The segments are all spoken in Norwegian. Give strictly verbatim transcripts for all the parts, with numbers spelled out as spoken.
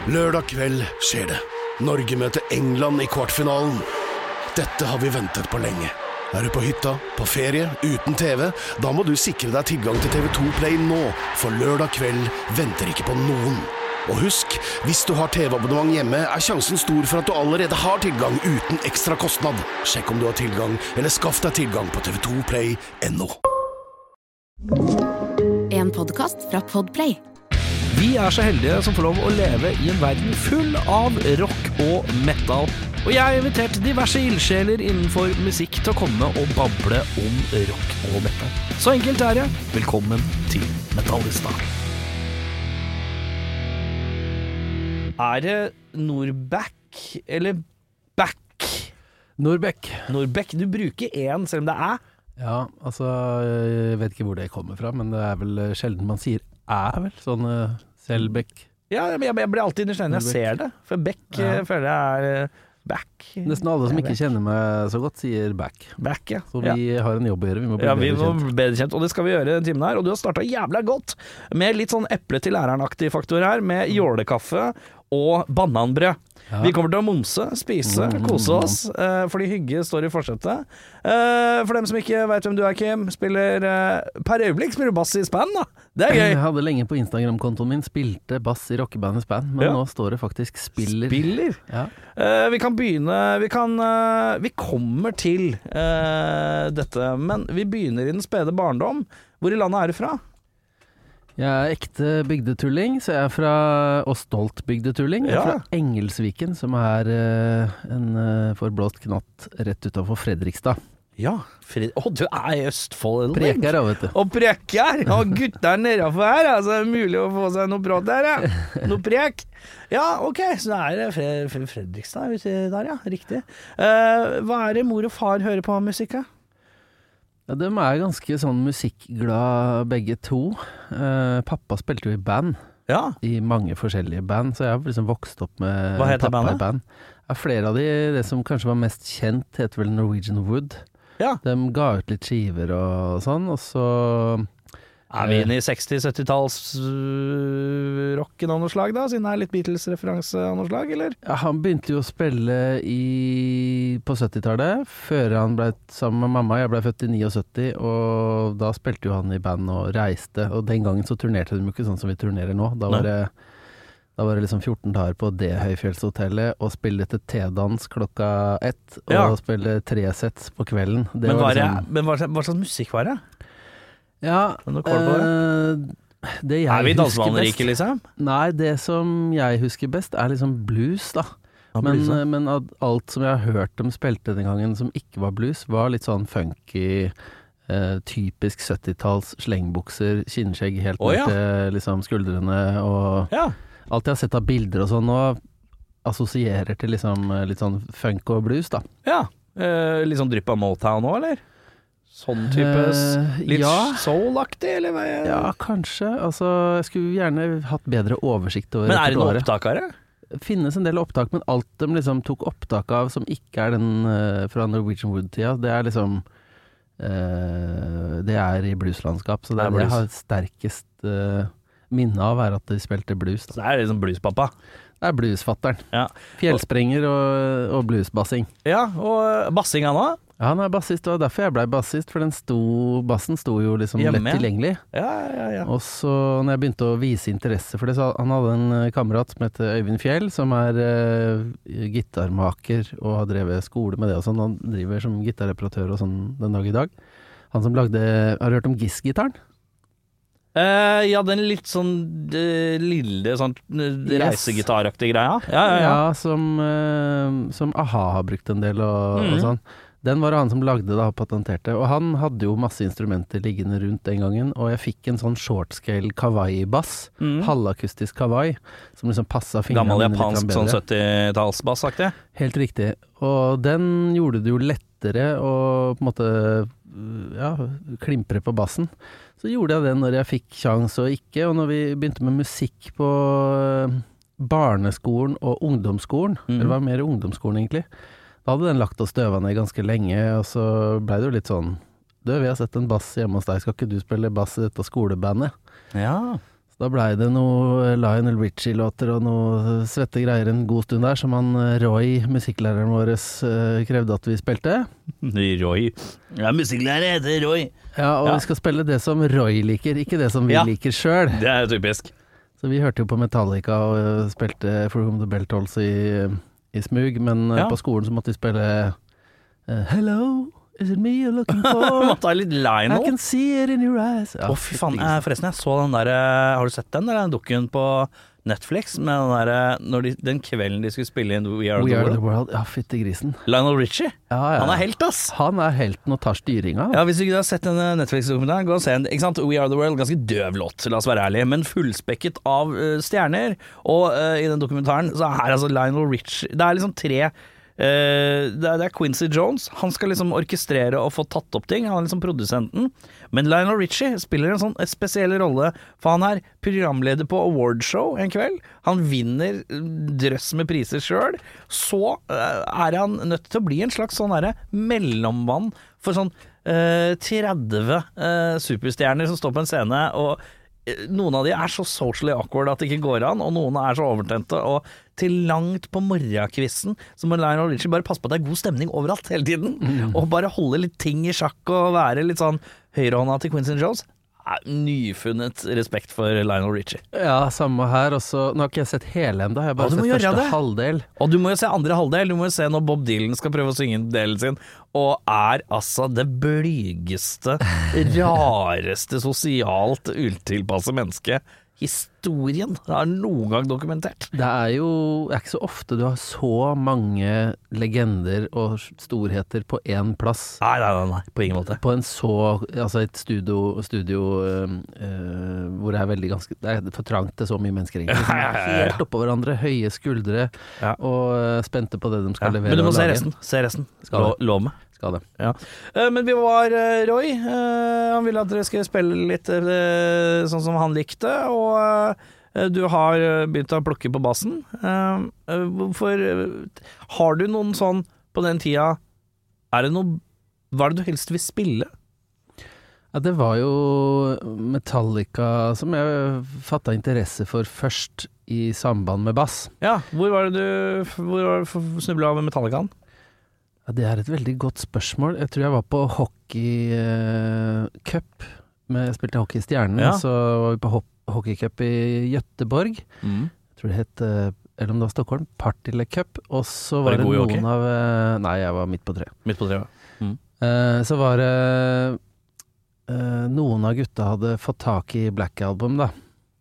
Lørdag kveld skjer det. Norge møter England i kvartfinalen. Dette har vi ventet på lenge. Er du på hytta, på ferie, uten T V? Da må du sikre deg tilgang til T V to Play nå, for lørdag kveld venter ikke på noen. Og husk, hvis du har T V-abonnement hjemme, er sjansen stor for at du allerede har tilgang uten ekstra kostnad. Sjekk om du har tilgang, eller skaff deg tilgang på T V to Play punktum no. En podcast fra Podplay. Vi er så heldige som får lov å leve i en verden full av rock og metal. Og jeg har invitert diverse ildsjeler innenfor musikk til å komme og bable om rock og metal. Så enkelt er det. Velkommen til Metallista. Er det Nordback eller Back? Nordbeck. Nordbeck. Du bruker en selv om det er. Ja, altså, jeg vet ikke hvor det kommer fra, men det er vel sjelden man sier er vel, sånn uh, Selbekk. Ja, men jeg, jeg blir alltid nysgjerrig når jeg ser det, for Beck ja. føler jeg er uh, back. Nesten alle som ikke kjenner meg så godt sier back. Back, ja. Så vi ja. har en jobb å gjøre, vi må bli ja, bedre vi må kjent. Bli bedre kjent, og det skal vi gjøre den timen her, og du har startet jævla godt med litt sånn eple til læreren-aktig faktor her, med jålekaffe og bananbrød. Ja. Vi kommer til å momse, spise, kose oss, uh, fordi hygge står i forsettet. Uh, for dem som ikke vet hvem du er, Kim, spiller uh, per øyeblikk spiller bass i span, da. Det er gøy. Jeg hadde lenge på Instagram-kontoen min spilte bass i rockebandets band, men ja. nå står det faktisk spiller. Spiller? Ja. Uh, vi kan begynne, vi kan, uh, vi kommer til uh, dette, men vi begynner i den spede barndom. Hvor i landet er du fra? Jeg er ekte bygdetulling, så jeg er fra, og stolt bygdetulling. Jeg er ja. fra Engelsviken, som er uh, en uh, forblåst knatt rett utenfor Fredrikstad. Ja, Fred... Å, du er i Østfold. Preker, vet du. Og preker! Og gutter nedenfor her, altså, det er mulig å få seg noe prat der, ja. Noe prek. Ja, ok, så det er Fred... Fred... Fredrikstad ute der, ja, riktig. Uh, hva er det mor og far hører på musikk, da? Ja, de er ganske sånn musikkglad begge to. Uh, pappa spilte jo i band, ja. i mange forskjellige band, så jeg har liksom vokst opp med Hva heter pappa bandet? i band. Ja, flere av de, det som kanskje var mest kjent, heter vel Norwegian Wood. Ja. De ga ut litt skiver og sånn, og så... Er vi inne i seksti-syttitalls uh, rocken av noe slag da, siden det er litt Beatles-referanse av noe slag, eller? Ja, han begynte jo å spille i, på syttitallet, før han ble sammen med mamma. Jeg ble født i syttini, og da spilte jo han i band og reiste, og den gangen så turnerte de jo ikke sånn som vi turnerer nå. Da var det, da var det liksom fjorten dager på det Høyfjellshotellet, og spille til T-dans klokka ett, og ja. spille tre sets på kvelden. Det men, var var liksom, det, men hva, hva slags musikk var det? Ja, øh, det jeg er vi dansmannrike, liksom? Nei, det som jeg husker best er liksom blues, da. Ja, men, blues, ja. men alt som jeg har hørt dem spilte den gangen som ikke var blues, var litt sånn funky, eh, typisk syttitalls slengbukser, kinnskjegg helt oh, ned ja. til liksom skuldrene, og ja. alt jeg har sett av bilder og sånn, og assosierer til liksom litt sånn funk og blues, da. Ja, eh, litt sånn drypp av Motown nå, eller? Sånn type uh, litt ja. soul-aktig, eller hva? Ja, kanskje. Altså, jeg skulle gjerne hatt bedre oversikt over. Men er det noen opptak av det? Finnes en del opptak, men alt de liksom tok opptak av som ikke er den uh, fra Norwegian Wood-tida, det er liksom uh, det er i blueslandskap, så det, det, det jeg har sterkest uh, minne av er at de spilte blues. Da. Så det er liksom bluespappa? Det er bluesfatteren. Ja. Fjellsprenger og, og bluesbassing. Ja, og bassing han også? Ja, han er bassist, og derfor jeg ble bassist, for den sto, bassen sto jo liksom Hjemme, lett tilgjengelig. Ja, ja, ja. Og så når jeg begynte å vise interesse for det, så han hadde en kamerat som heter Øyvind Fjell, som er uh, gitarmaker og har drevet skole med det og sånn. Han driver som gitarreparatør og sånn den dag i dag. Han som lagde, har du hørt om Giss-gitaren? Uh, ja, den litt sånn uh, lille sånn uh, reisegitaraktige greia. Ja, ja, ja. ja som, uh, som A-ha har brukt en del og, mm. og sånn. Den var han som lagde da, patenterte, og han hadde jo masse instrumenter liggende rundt den gangen, og jeg fikk en sånn shortscale kawaii-bass, mm. halvakustisk kawaii, som liksom passet fingrene gammel mine litt bedre. japansk sånn syttitalls-bassaktig? Helt riktig, og den gjorde det jo lettere å på en måte, ja, klimpre på bassen. Så gjorde jeg det når jeg fikk sjans og ikke, og når vi begynte med musikk på barneskolen og ungdomsskolen, mm. det var mer ungdomsskolen egentlig, da hadde den lagt og støva ned ganske lenge, og så ble det jo litt sånn, du, vi har sett en bass hjemme hos deg, skal ikke du spille bass i dette skolebandet? Ja. Da blei det noe Lionel Richie-låter og noe svette greier en god stund der, som han Roy, musikklæreren vår, krevde at vi spilte. Roy. Ja, musikklærer heter Roy. Ja, og Ja. vi skal spille det som Roy liker, ikke det som vi Ja. liker sjøl. Det er jo typisk. Så vi hørte jo på Metallica og spilte For Whom the Bell Tolls i, i smug, men Ja. på skolen så måtte vi spille uh, Hello, is it me you're looking for? Måtte ha litt I Lionel. can see it in your eyes. Å, fy faen. Eh, Forresten, jeg så den der eh, Har du sett den? Den dukken på Netflix med den der eh, når de, den kvelden de skulle spille inn We Are, We the, are World. the world. Ja, fytti grisen. Lionel Richie. Ja, ja. Han er helt, ass. Han er helten og tar styringa. Ja, Hvis du ikke har sett denne Netflix-dokumentaren, gå og se den. Ikke sant? We Are The World, ganske døv låt, la oss være ærlige, men fullspekket av uh, stjerner. Og uh, i den dokumentaren så er altså Lionel Richie Det er liksom tre uh, det, er, det er Quincy Jones. Han skal liksom orkestrere og få tatt opp ting. Han er liksom produsenten. Men Lionel Richie spiller en sånn spesiell rolle, for han er programleder på awardshow en kveld. Han vinner drøss med priser sjøl. Så uh, er han nødt til å bli en slags sånn derre mellomvann for sånn uh, tretti uh, superstjerner som står på en scene, og uh, noen av de er så socially awkward at det ikke går an, og noen er så overtente, og til langt på morgenkvisten så må Lionel Richie bare passe på at det er god stemning overalt hele tiden, mm. og bare holde litt ting i sjakk og være litt sånn høyrehånda til Quincy Jones. Nyfunnet respekt for Lionel Richie. Ja, samme her også. Nå har ikke jeg sett hele enda, jeg har bare Ja, du må sett gjøre første det. halvdel. Og du må jo se andre halvdel. Du må jo se når Bob Dylan skal prøve å synge delen sin, og er altså det blygeste, rareste, sosialt utilpasse mennesket historien har noen gang dokumentert. Det er jo det er ikke så ofte du har så mange legender og storheter på én plass. Nei, nei, nei, nei, på ingen måte. På en så Altså et studio, studio øh, øh, hvor det er veldig ganske Det er for trangt til så mye mennesker, egentlig. Som Ja, ja, er ja, ja. helt oppå hverandre, høye skuldre, Ja. og øh, spente på det de skal Ja. levere. Men du må og se lage. resten. Se resten. Skal Lå, det. lov med. Skal det. Ja. Eh, Men vi var eh, Roy. eh, Han ville at dere skulle spille litt eh, sånn som han likte, og eh, du har eh, begynt å plukke på bassen. Eh, eh, Hvorfor eh, Har du noen sånn på den tida Er det noe Hva er det du helst vil spille? Ja, det var jo Metallica som jeg fatta interesse for først i samband med bass. Ja, hvor var det du Hvor var du snubla av Metallicaen? Ja, det er et veldig godt spørsmål. Jeg tror jeg var på hockeycup. Jeg spilte hockey i Stjernen, Ja. så var vi på hop- hockeycup i Göteborg. Mm. Jeg tror det het, eh, eller om det var Stockholm, Partille Cup. Og så Var var du det god i noen hockey? av eh, Nei, jeg var midt på treet. Midt på treet. Eh, Så var det eh, noen av gutta hadde fått tak i Black Album, da.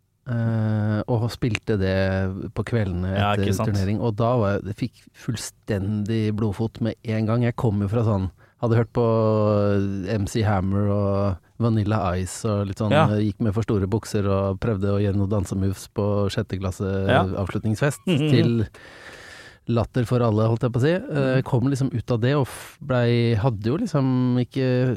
Eh, og spilte det på kveldene Ja, etter ikke sant. turnering. Og da var jeg, det fikk fullstendig blodfot med en gang. Jeg kom jo fra sånn Hadde hørt på M C Hammer og Vanilla Ice og litt sånn. Ja. Gikk med for store bukser og prøvde å gjøre noen dansemoves på sjette klasse Ja. avslutningsfest. Mhm. Til latter for alle, holdt jeg på å si. Eh, kom liksom ut av det og f- blei Hadde jo liksom ikke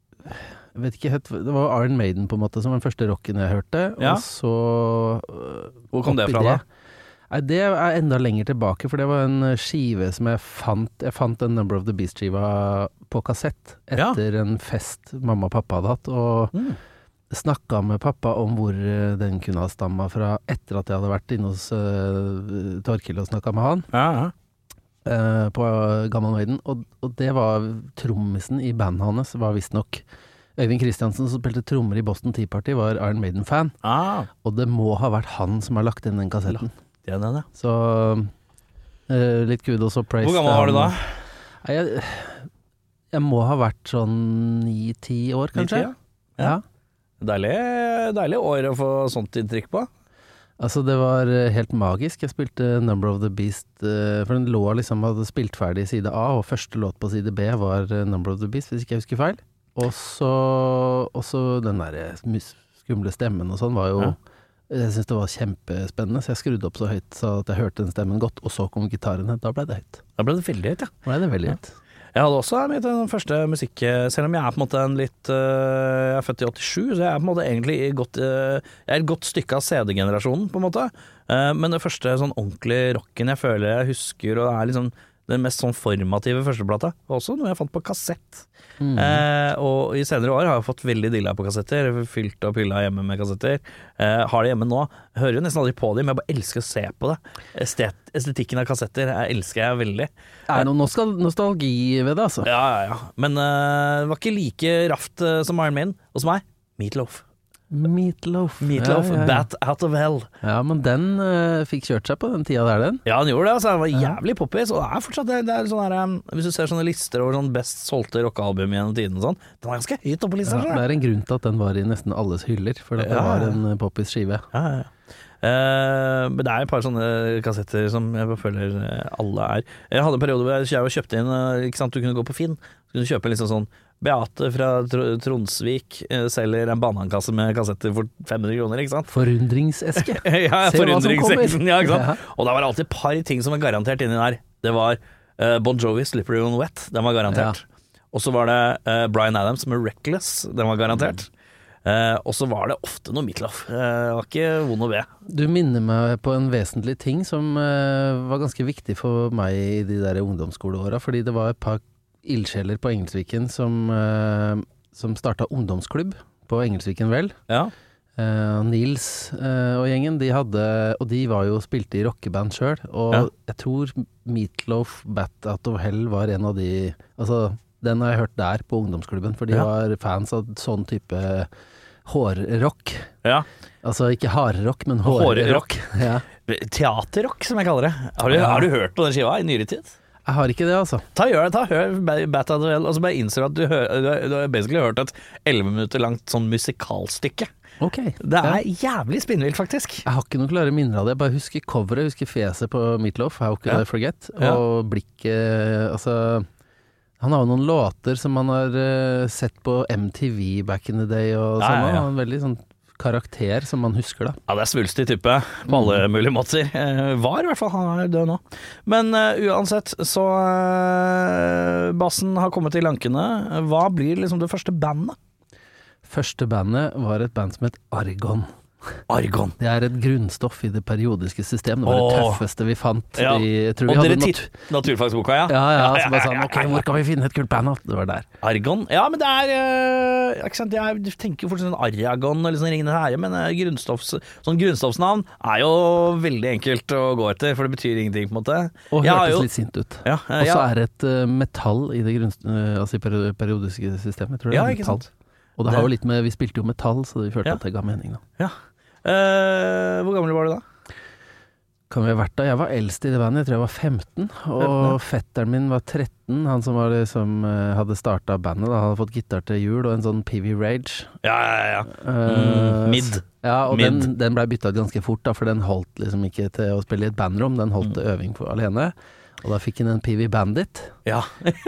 Jeg vet ikke helt Det var Iron Maiden på en måte som var den første rocken jeg hørte. Ja. Og så øh, Hvor kom det oppi fra, da? Nei, det er enda lenger tilbake, for det var en skive som jeg fant Jeg fant en Number of the Beast-skiva på kassett Ja. etter en fest mamma og pappa hadde hatt, og Mm. snakka med pappa om hvor øh, den kunne ha stamma fra etter at jeg hadde vært inne hos uh, Torkil og snakka med han. Ja, ja. eh, på Gammel Maiden, og, og det var trommisen i bandet hans, var visstnok Øyvind Kristiansen, som spilte trommer i Boston Tea Party, var Iron Maiden-fan, Ah, og det må ha vært han som har lagt inn den kassetten. det er den, ja. Så eh, litt kudos og praise. Hvor gammel var du da? Nei, jeg, jeg må ha vært sånn ni-ti år, kanskje. Ni-ti, ja. ja. Deilig, deilig år å få sånt inntrykk på. Altså, det var eh, helt magisk. Jeg spilte Number of the Beast, eh, for den lå liksom hadde spilt ferdig side A, og første låt på side B var eh, Number of the Beast, hvis ikke jeg husker feil. Og så også den der eh, mus- skumle stemmen og sånn var jo Ja. Jeg syntes det var kjempespennende, så jeg skrudde opp så høyt så at jeg hørte den stemmen godt, og så kom gitaren. Da ble det høyt. Da ble det veldig høyt, ja. Da ble det veldig høyt. Jeg hadde også mitt den første musikk, selv om jeg er på en måte en litt øh, Jeg er født i åttisju, så jeg er på en måte egentlig i godt, øh, jeg er et godt stykke av C D-generasjonen, på en måte. Eh, men det første sånn ordentlig rocken jeg føler jeg husker, og er liksom den mest sånn formative førsteplata. Også noe jeg fant på kassett. Mm. Eh, og i senere år har jeg fått veldig dilla på kassetter. Fylt og pilla hjemme med kassetter. Eh, har det hjemme nå. Hører jo nesten aldri på dem, men jeg bare elsker å se på det. Estet, estetikken av kassetter jeg elsker jeg veldig. Det er noe nostal- nostalgi ved det, altså. Ja, ja, ja. Men eh, det var ikke like raft uh, som Iron Man hos meg. Meatloaf. Meatloaf. Meatloaf, ja, ja, ja. Bat Out of Hell. Ja, men den uh, fikk kjørt seg på den tida der, den. Ja, han gjorde det. Altså, han var jævlig poppis. Og det er fortsatt det, det er sånn her, um, hvis du ser sånne lister over sånn best solgte rockealbum gjennom tiden og sånn, den er ganske høyt oppe på lista. Ja, det er en grunn til at den var i nesten alles hyller, for det Ja. var en uh, poppis skive. Ja, ja, ja. Uh, men det er et par sånne kassetter som jeg føler alle er. Jeg hadde en periode hvor jeg kjøpte inn, ikke sant, du kunne gå på Finn, så kunne du kjøpe liksom sånn Beate fra Tr- Tronsvik uh, selger en banankasse med kassetter for fem hundre kroner, ikke sant? Forundringseske. Ja, Se hva som forundringseksen, ja, ikke sant? Ja. Og det var alltid et par ting som var garantert inni der. Det var uh, Bon Jovi, Slippery When Wet, den var garantert. Og så var det uh, Bryan Adams med Reckless, den var garantert. Uh, og så var det ofte noe Meatloaf. Uh, det var ikke vond å be. Du minner meg på en vesentlig ting som uh, var ganske viktig for meg i de der ungdomsskoleåra, fordi det var et par ildsjeler på Engelsviken som, uh, som starta ungdomsklubb på Engelsviken vel. Ja. Uh, Nils uh, og gjengen, de hadde, og de var jo spilte i rockeband selv, og Ja. jeg tror Meatloaf, Bat Out of Hell var en av de, altså den har jeg hørt der på ungdomsklubben, for de Ja. var fans av sånn type hårrock. Ja. Altså ikke hardrock, men Hårrock. hårrock. Ja. Teaterrock, som jeg kaller det. Har du, Ja. har du hørt på den skiva i nyere tid? Jeg har ikke det, altså. Ta gjør det, ta hør Bat Out of Hell, og så bare innser du at du, hø- du, har- du har basically hørt et elleve minutter langt sånn musikalstykke. Ok. Det er Ja. jævlig spinnvilt, faktisk. Jeg har ikke noen klare minner av det. Jeg bare husker coveret, jeg husker fjeset på Meatloaf, How Could Ja. I Forget? Ja. Og blikket, altså han har jo noen låter som man har uh, sett på M T V back in the day og Ja, sånn. ja, ja. Han har en veldig sånn karakter som man husker da. Ja, det er svulstig type på alle mulige måter. Eh, var i hvert fall, han er død nå. Men eh, uansett, så eh, bassen har kommet i lankene. Hva blir liksom det første bandet? Første bandet var et band som het Argon. Argon. Det er et grunnstoff i det periodiske system. Det var det Åh. tøffeste vi fant. Ja. I, jeg tror Og vi hadde dere nat- titt naturfagsboka, ja? Ja, ja, så bare ja, sånn, ja, ok, ja, ja. hvor kan vi finne et kult band da? Det var der. Argon? Ja, men det er eh, ikke sant? Jeg du tenker jo fort sånn Aragon eller sånn Ringende Herre, men eh, grunnstoffs, sånn grunnstoffsnavn er jo veldig enkelt å gå etter, for det betyr ingenting, på en måte. Og Jeg har hørtes jo- litt sint ut. Ja, eh, Og så ja. er det et uh, metall i det grunn, uh, altså i peri- periodiske systemet. Jeg tror det Ja, er ikke metall. sant? Og det har Det- jo litt med, vi spilte jo metall, så det følte Ja. at det ga mening da. Ja. Eh, hvor gammel var du da? Kan vi ha vært da? Jeg var eldst i det bandet, jeg tror jeg var femten, og fetteren min var tretten, han som var det som uh, hadde startet bandet da, hadde fått gitar til jul og en sånn P V Rage. Ja, ja, ja. Uh, Mm, mid. Ja, og Mid. den, den ble bytta ut ganske fort da, for den holdt liksom ikke til å spille i et bandrom, den holdt til øving for alene. Og da fikk han en P V Bandit. Ja.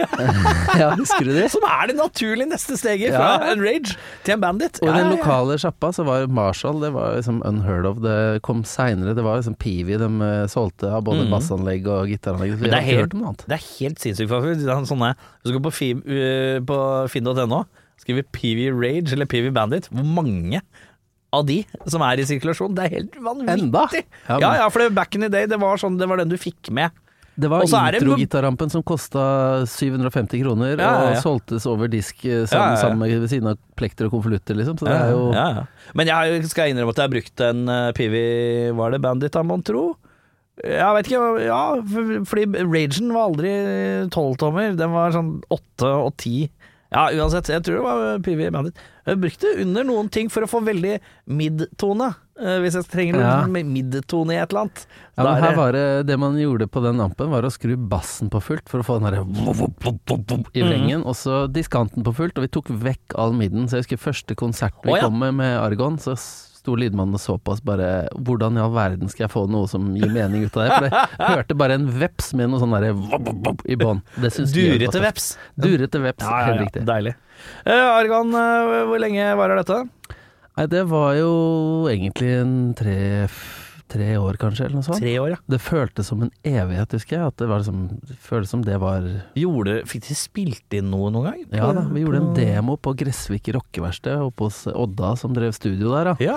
Ja, husker du det? Som er det naturlige neste steget Ja. fra en Rage til en Bandit. Og i Ja, den ja, ja. lokale sjappa så var Marshall, det var liksom unheard of. Det kom seinere, det var liksom P V de eh, solgte av både Mhm. bassanlegg og gitaranlegg. Så Men jeg det er har ikke helt- hørt om noe annet. Det er helt sinnssykt, faktisk. Det er sånne, hvis du går på, fi, uh, på finn punktum no, skriver P V Rage eller P V Bandit, hvor mange av de som er i sirkulasjon? Det er helt vanvittig. Enda? Ja, Ja, men- ja, for det, back in the day, det var, sånn, det var den du fikk med. Det var Og så er det- introgitarrampen som kosta syv hundre og femti kroner, Ja, ja, ja. og solgtes over disk Ja, eh, ja, sammen, ja. sammen med ved siden av plekter og konvolutter, liksom. Så det er jo ja, ja. Men jeg har jo- skal innrømme at jeg har brukt en uh, P V, var det Bandit av mon tro? Jeg vet ikke, ja, for- fordi Ragen var aldri tolv-tommer, den var sånn åtte og ti. Ja, uansett, jeg tror det var P V Bandit. Jeg brukte under noen ting for å få veldig mid-tone, eh, hvis jeg trenger noe Ja. med mid-tone i et eller annet. Ja, Da men er her det- var det det man gjorde på den ampen, var å skru bassen på fullt for å få den derre vop, vop, vop, vop, vop i Mm. vrengen, og så diskanten på fullt, og vi tok vekk all midden. Så jeg husker første konsert vi Å, ja. kom med med Argon, så sto lydmannen og så på oss bare, hvordan i all verden skal jeg få noe som gir mening ut av det? For jeg hørte bare en veps med noe sånn derre vop, vop, vop i bånn. Det syns vi Durete var tøft. veps. Durete veps, Ja, ja, helt ja, riktig. deilig. Eh, Argan, eh, hvor lenge varer dette? Nei, det var jo egentlig en tre, tre år kanskje, eller noe sånt. Tre år, ja. Det føltes som en evighet, husker jeg. At det var liksom, det føltes som det var Gjorde, fikk de spilt inn noe noen gang? Ja da, vi gjorde en demo på Gressvik rockeverksted oppe hos Odda som drev studio der da. Ja.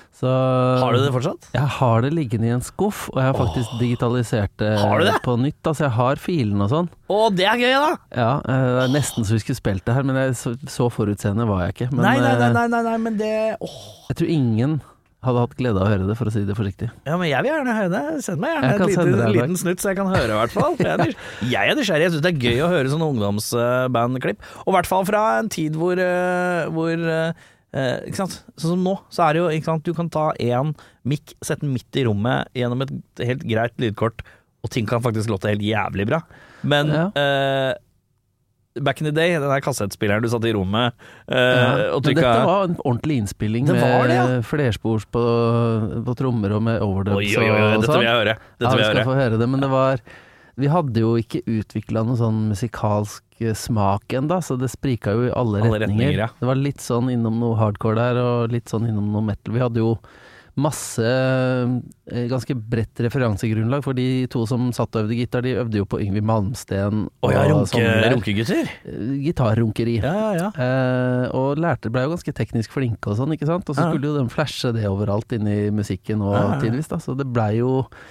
Så Har du det fortsatt? Jeg har det liggende i en skuff, og jeg har faktisk oh. digitalisert det, det på nytt. Altså, jeg har filen og sånn. Å, det er gøy, da! Ja, det er nesten så vi skulle spilt det her, men jeg, så, så forutseende var jeg ikke. Men, nei, nei, nei, nei, nei, nei, men det åh. Jeg tror ingen hadde hatt glede av å høre det, for å si det forsiktig. Ja, men jeg vil gjerne høre det. Send meg gjerne et lite, en liten snutt, så jeg kan høre, i hvert fall. Jeg er nysgjerrig. Jeg er nysgjerrig. Jeg synes det er gøy å høre sånne ungdomsbandklipp. Og i hvert fall fra en tid hvor, hvor eh, ikke sant? Sånn som nå, så er det jo, ikke sant? Du kan ta en mikk, sette den midt i rommet gjennom et helt greit lydkort, og ting kan faktisk låte helt jævlig bra. Men ja. eh, back in the day, den der kassettspilleren du satt i rommet uh, ja, og trykka. Men dette var en ordentlig innspilling det med det, ja. flerspors på, på trommer og med overdubs. Oi, oi, oi, oi, dette vil jeg høre. Dette ja, vil vi jeg skal høre. få høre det, men det var vi hadde jo ikke utviklet noen sånn musikalsk smak enda, så det sprika jo i alle, alle retninger. retninger ja. Det var litt sånn innom noe hardcore der, og litt sånn innom noe metal. Vi hadde jo masse ganske bredt referansegrunnlag, for de to som satt og øvde gitar, de øvde jo på Yngvi Malmsten og, oh, ja, runke, runkegutter gitarrunkeri ja, ja, ja. Eh, og lærte, ble jo ganske teknisk flinke og sånn, ikke sant? Og så skulle jo de flashe det overalt inn i musikken og ja, ja. tidvis da, så det ble jo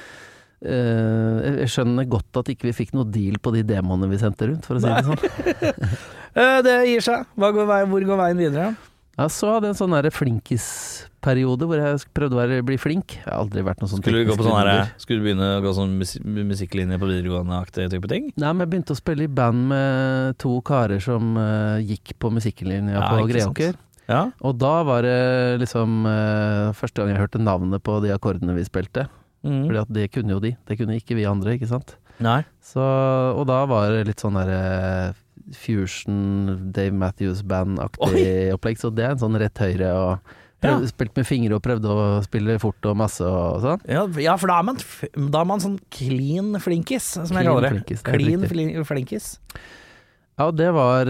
eh, jeg skjønner godt at ikke vi fikk noe deal på de demoene vi sendte rundt, for å si det sånn. Det gir seg. Hva går vei, hvor går veien videre? Ja, så hadde jeg en sånn der flinkisperiode hvor jeg prøvde å være, bli flink. Jeg har aldri vært noe sånn Skulle du gå på sånn her, skulle du begynne å gå sånn mus- musikklinje på videregående-aktig type ting? Nei, men jeg begynte å spille i band med to karer som uh, gikk på musikklinja ja, på Greåker. Ja. Og da var det liksom uh, første gang jeg hørte navnet på de akkordene vi spilte. Mm. Fordi at det kunne jo de. Det kunne ikke vi andre, ikke sant? Nei. Så, og da var det litt sånn der uh, Fusion, Dave Matthews Band-aktig opplegg, så det er en sånn rett høyre og prøvde, ja. spilte med fingre og prøvde å spille fort og masse og sånn. Ja, ja, for da er, man, da er man sånn clean flinkis, som clean jeg kaller det. Flinkis, det clean fl- flinkis. Ja, det var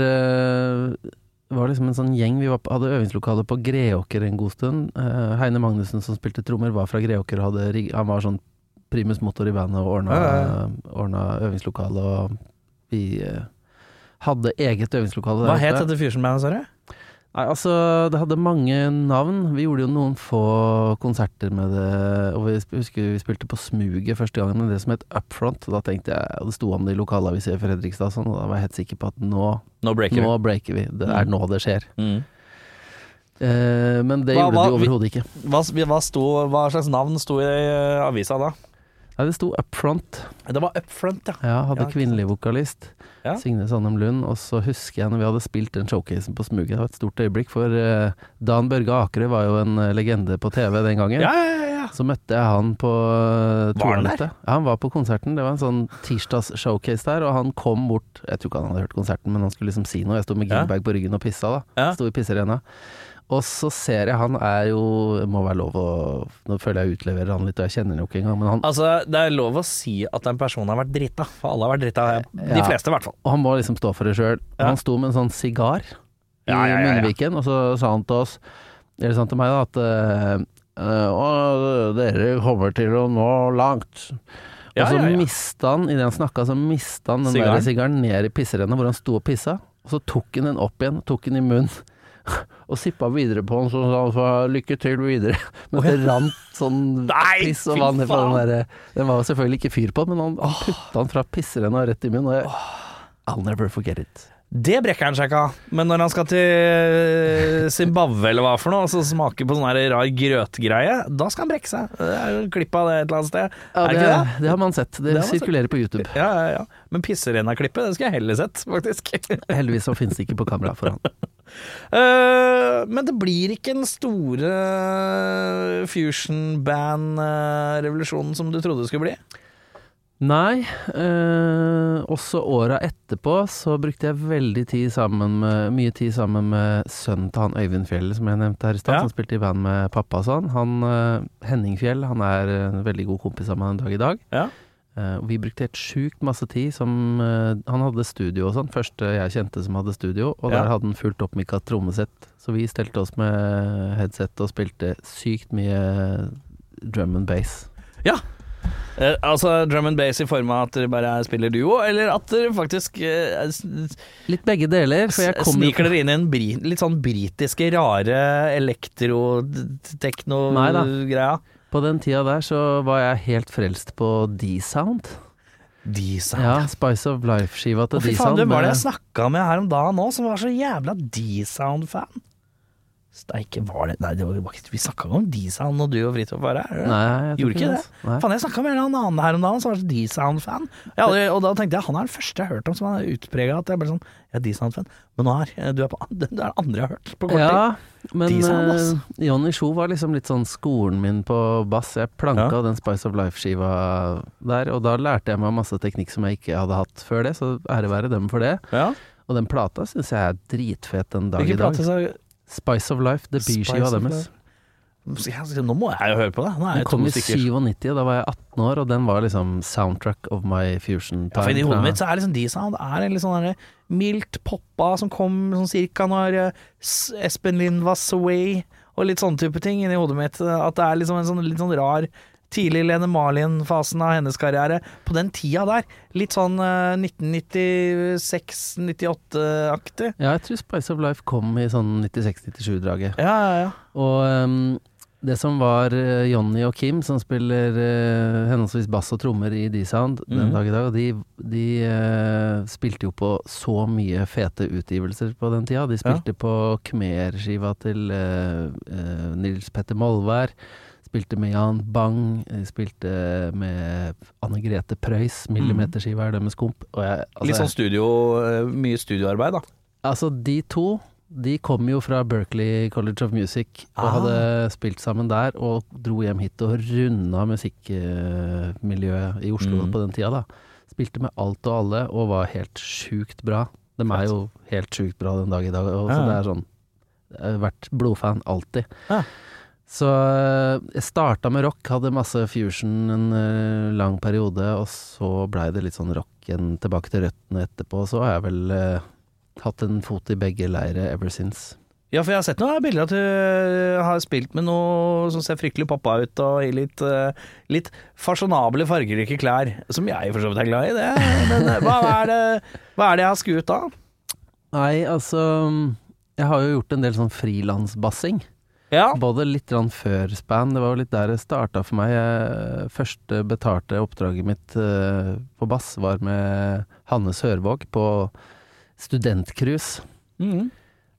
var liksom en sånn gjeng. Vi var, hadde øvingslokale på Greåker en god stund. Heine Magnussen som spilte trommer var fra Greåker og hadde, han var sånn primus motor i bandet og ordna, ja, ja. ordna øvingslokale, og vi hadde eget øvingslokale. Hva het dette Fusion-bandet, sa du? Nei, altså, det hadde mange navn. Vi gjorde jo noen få konserter med det, og vi husker vi spilte på Smuget første gangen med det som het Upfront, og da tenkte jeg, og det sto om det i lokalaviser i Fredrikstad, sånn, og da var jeg helt sikker på at nå, nå, breaker, nå vi. breaker vi. Det er mm. nå det skjer. Mm. Eh, men det hva, gjorde hva, det overhodet ikke. Hva, hva, sto, hva slags navn sto i avisa da? Ja, det sto Upfront. Det var Upfront, ja. Ja, hadde ja, kvinnelig vokalist. Ja. Signe Sandem Lund. Og så husker jeg når vi hadde spilt den showcasen på Smuget. Det var et stort øyeblikk, for uh, Dan Børge Akerø var jo en uh, legende på T V den gangen. Ja, ja, ja. Så møtte jeg han på uh, Var han der? Ja, han var på konserten. Det var en sånn tirsdags showcase der, og han kom bort. Jeg tror ikke han hadde hørt konserten, men han skulle liksom si noe. Jeg sto med gigbag på ryggen og pissa da. Ja. Sto i pisserena. Og så ser jeg, han er jo, det må være lov å, nå føler jeg utleverer han litt, og jeg kjenner han jo ikke engang, men han... Altså, det er lov å si at en person har vært drita, for alle har vært drita, de ja, fleste i hvert fall. Og han må liksom stå for det selv. Ja. Han sto med en sånn sigar i ja, ja, ja, ja. munnviken, og så sa han til oss, eller sånn til meg da, at uh, å, dere kommer til å nå langt. Ja, og så ja, ja. mistet han, i det han snakket, så mistet han den sigaren. der sigaren ned i pisserennet, hvor han sto og pissa, og så tok han den opp igjen, tok den i munnen, og sippa videre på han, så sa han så, lykke til videre. Men det rant sånn Nei, piss og vann fra den der. Den var selvfølgelig ikke fyr på, men han, han putta den fra pisserennet rett i munnen, og jeg, I'll never forget it. Det brekker han seg ikke av. Men når han skal til Zimbabwe eller hva for noe, og så smaker på sånn her rar grøtgreie, da skal han brekke seg. Det er jo klipp av det et eller annet sted. Ja, er det, det, ikke det? det har man sett. Det, det sirkulerer på YouTube. Ja, ja, ja. Men pisserena-klippet, det skal jeg heller sett, faktisk. Heldigvis så finnes det ikke på kamera for han. Uh, men det blir ikke den store fusion-band-revolusjonen som du trodde det skulle bli? Nei, øh, også åra etterpå så brukte jeg veldig tid sammen med, mye tid sammen med sønnen til han Øyvind Fjell, som jeg nevnte her i stad, ja. som spilte i band med pappa og sånn. Han, øh, Henning Fjell, han er en veldig god kompis av meg en dag i dag. Ja. Uh, vi brukte helt sjukt masse tid som, uh, han hadde studio og sånn, første jeg kjente som hadde studio, og ja. der hadde han fullt opp Mika trommesett, så vi stelte oss med headset og spilte sykt mye drum and bass. Ja. Eh, altså drum and bass i form av at dere bare spiller duo, eller at dere faktisk eh, Litt begge deler. For jeg kom sniker dere inn i en bri, litt sånn britiske, rare elektro-tekno-greia? På den tida der så var jeg helt frelst på D-Sound. D-Sound? Ja, Spice of Life-skiva til Å, fy faen, D-Sound. det var det jeg snakket med her om dagen nå, som var så jævla D-Sound-fan. Steike, var det Nei, det var, vi snakket om D-Sound og du og Fritjof var her. Nei, jeg Gjorde ikke det? Nei. Faen, jeg snakket med en annen her om dagen som var så D-Sound-fan. Ja, og da tenkte jeg, han er den første jeg har hørt om som er utpreget at jeg ble sånn, jeg er D-Sound-fan. Men nå er du er på, det er det andre jeg har hørt på kort tid. Ja, men D-Sound, ass. uh, Johnny Sjo var liksom litt sånn skolen min på bass. Jeg planka Ja. den Spice of Life-skiva der, og da lærte jeg meg masse teknikk som jeg ikke hadde hatt før det, så ære være dem for det. Ja. Og den plata synes jeg er dritfet den dag Hvilken i dag. plate så Spice of Life, debutskiva Spice of deres. Ja, nå må jeg jo høre på det. Nå er Den jeg kom to i stykker. syttisju, da var jeg atten år, og den var liksom soundtrack of my fusion Ja, for time. i hodet fra- mitt så er liksom D-Sound er en litt sånn der mildt poppa som kom sånn cirka når eh, S- Espen Lind was away, og litt sånne type ting inni hodet mitt. At det er liksom en sånn litt sånn rar tidlig Lene Marlin-fasen av hennes karriere. På den tida der. Litt sånn eh, nitten nittiseks nittiåtte-aktig. Ja, jeg tror Spice of Life kom i sånn nittiseks nittisju-draget. Ja, ja, ja. Og ehm, det som var eh, Johnny og Kim, som spiller eh, henholdsvis bass og trommer i D-Sound den Mhm. dag i dag, de, de eh, spilte jo på så mye fete utgivelser på den tida. De spilte på Khmer-skiva til eh, eh, Nils Petter Molvær. Spilte med Jan Bang, de spilte med Anne Grete Preus, millimeterskiva er det med skump. Og jeg, altså, Litt sånn studio, eh, mye studioarbeid, da. altså de to, de kom jo fra Berkeley College of Music og Ah. hadde spilt sammen der, og dro hjem hit og runda musikkmiljøet i Oslo Mm. på den tida da. Spilte med alt og alle, og var helt sjukt bra. De er Fett. jo helt sjukt bra den dag i dag, og Ja. så det er sånn, jeg har vært blodfan alltid. Ja. Så eh, jeg starta med rock, hadde masse fusion en eh, lang periode, og så blei det litt sånn rocken tilbake til røttene etterpå, så har jeg vel eh, hatt en fot i begge leire ever since. Ja, for jeg har sett noen bilder at du eh, har spilt med noe som ser fryktelig poppa ut, og i litt, eh, litt fasjonable, fargerike klær, som jeg for så vidt er glad i, det. Men eh, hva er det, hva er det jeg har skuet da? Nei, altså, jeg har jo gjort en del sånn frilansbassing. Ja. Både litt grann før span, det var jo litt der det starta for meg. Jeg, første betalte oppdraget mitt eh, på bass var med Hanne Sørvåg på studentcruise. Mm.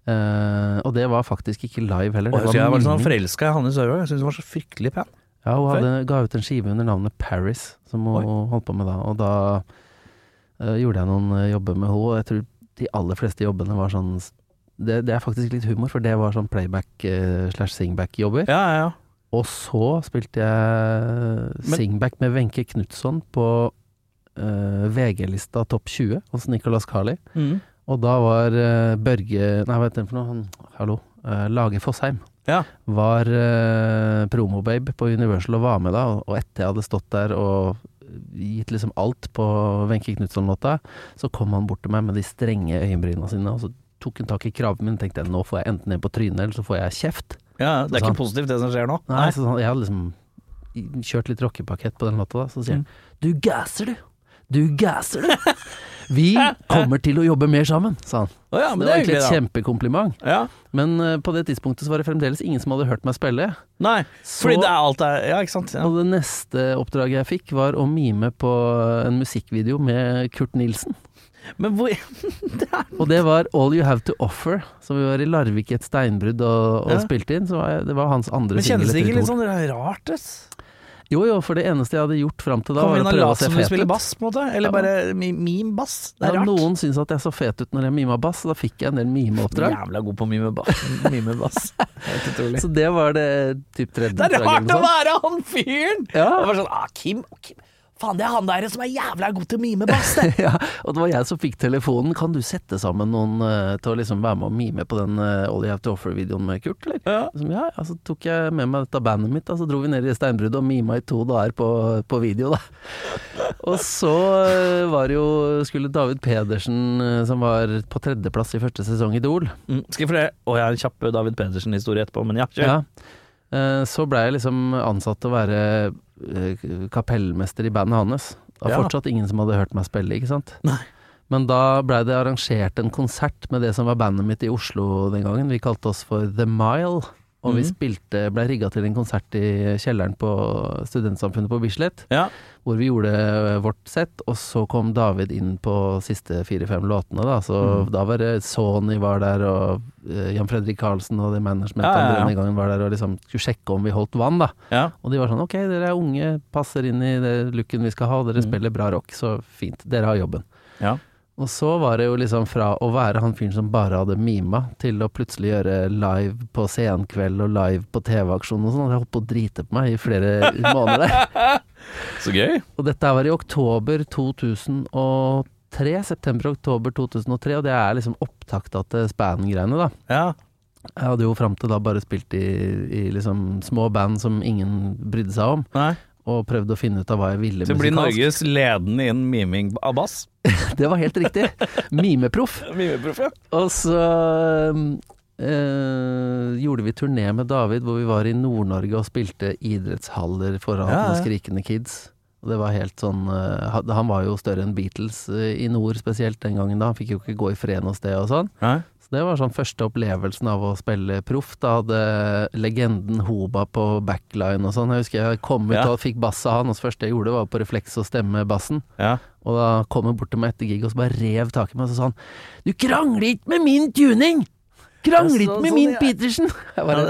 Eh, og det var faktisk ikke live heller. Og Det jeg var sånn miming. forelska i Hanne Sørvåg, jeg synes hun var så fryktelig pen. Ja, hun hadde, ga ut en skive under navnet Paris, som hun Oi. holdt på med da. Og da eh, gjorde jeg noen eh, jobber med henne, og jeg tror de aller fleste jobbene var sånn Det, det er faktisk litt humor, for det var sånn playback eh, slash singback-jobber. Ja, ja, ja. Og så spilte jeg Men- singback med Wenche Knutson på eh, V G-lista topp tjue hos Nicolas Carli. Mm. Og da var eh, Børge Nei, hva heter den for noe? Han, hallo. eh, Lage Fossheim Ja. var uh, promobabe på Universal og var med da. Og, og etter jeg hadde stått der og gitt liksom alt på Wenche Knutson-låta, så kom han bort til meg med de strenge øyenbryna sine, og så tok han tak i kraven min og tenkte jeg, nå får jeg enten ned på trynet, eller så får jeg kjeft. Ja, det er Sånn. ikke positivt det som skjer nå. Nei, så sånn, jeg hadde liksom kjørt litt rockepakett på den låta da, så sier han, du gasser du, du gasser du. Vi kommer til å jobbe mer sammen, sa han. Å ja, Så men det var det er egentlig et hyggelig, kjempekompliment. da. Ja. Men eh, på det tidspunktet så var det fremdeles ingen som hadde hørt meg spille. Nei, Så, fordi det er alt der. Ja, ikke sant? Ja. og det neste oppdraget jeg fikk var å mime på en musikkvideo med Kurt Nilsen. Men hvor Og det var All You Have To Offer, som vi var i Larvik i et steinbrudd og, og Ja. spilte inn. Så var jeg, det var hans andre Men kjennes singel det etter ikke litt to år. sånn rart ut? Jo jo, for det eneste jeg hadde gjort fram til da, Kom var inn å og prøve å lat se som du fet spiller ut. bass, på en måte? Eller Ja. bare mi- meme-bass? Det er Ja, rart. noen syntes at jeg så fet ut når jeg mima bass, så da fikk jeg en del mimeoppdrag. Jævla god på mime-bass. Mime-bass. Helt utrolig. Så det var det typ tredje Det er oppdraget rart eller å noe sånt. være han fyren! Ja. Det var sånn, ah, Kim, Kim. Faen, det er han der som er jævla god til mime-bass, det. Ja, og det var jeg som fikk telefonen. Kan du sette sammen noen eh, til å liksom være med og mime på den eh, All You Have To Offer-videoen med Kurt, eller? Ja. Som, ja, ja, så tok jeg med meg dette bandet mitt, og så dro vi ned i steinbruddet og mima i to dager på, på video, da. Og så eh, var det jo, skulle David Pedersen, eh, som var på tredjeplass i første sesong Idol. Mm. Skal jeg fortelle? Å, jeg har en kjapp David Pedersen-historie etterpå, men ja, kjør. Ja. Eh, Så ble jeg liksom ansatt til å være uh, kapellmester i bandet hans. Det var Ja. fortsatt ingen som hadde hørt meg spille, ikke sant? Nei. Men da ble det arrangert en konsert med det som var bandet mitt i Oslo den gangen. Vi kalte oss for The Mile, og vi Mhm. spilte, ble rigget til en konsert i kjelleren på studentsamfunnet på Bislett, Ja. hvor vi gjorde vårt sett, og så kom David inn på siste fire-fem låtene da, så Mhm. da var det Sony var der, og uh, Jan Fredrik Karlsen og det managementet Ja, ja, ja. denne gangen var der, og liksom skulle sjekke om vi holdt vann da. Ja. Og de var sånn, ok, dere er unge, passer inn i det looken vi skal ha, og dere Mhm. spiller bra rock, så fint, dere har jobben. Ja. Og så var det jo liksom fra å være han fyren som bare hadde mima, til å plutselig gjøre live på Senkveld og live på T V-aksjon og sånn. Jeg holdt på å drite på meg i flere måneder. Så gøy. Og dette var i oktober to tusen og tre, september-oktober to tusen og tre, og det er liksom opptakta til Span-greiene da. Ja. Jeg hadde jo fram til da bare spilt i, i liksom små band som ingen brydde seg om, Nei. og prøvd å finne ut av hva jeg ville Så det blir musikalsk. Norges ledende innen miming av bass. Det var helt riktig. Mimeproff. Mimeproff, ja. Og så øh, gjorde vi turné med David, hvor vi var i Nord-Norge og spilte idrettshaller foran Ja, ja. noen skrikende kids. Og det var helt sånn øh, han- Han var jo større enn Beatles øh, i nord spesielt den gangen da. Han fikk jo ikke gå i fred noe sted og sånn. Nei. Så det var sånn første opplevelsen av å spille proff. Da hadde legenden Hoba på backline og sånn. Jeg husker jeg kom ut Ja. og fikk bass av han, og det første jeg gjorde var på refleks å stemme bassen. Ja. Og da kom han bort til meg etter gig og så bare rev tak i meg og så sa han, du krangler ikke med min tuning! Krangler Ja, ikke så- med så min det er- Petersen! Jeg bare, Ja,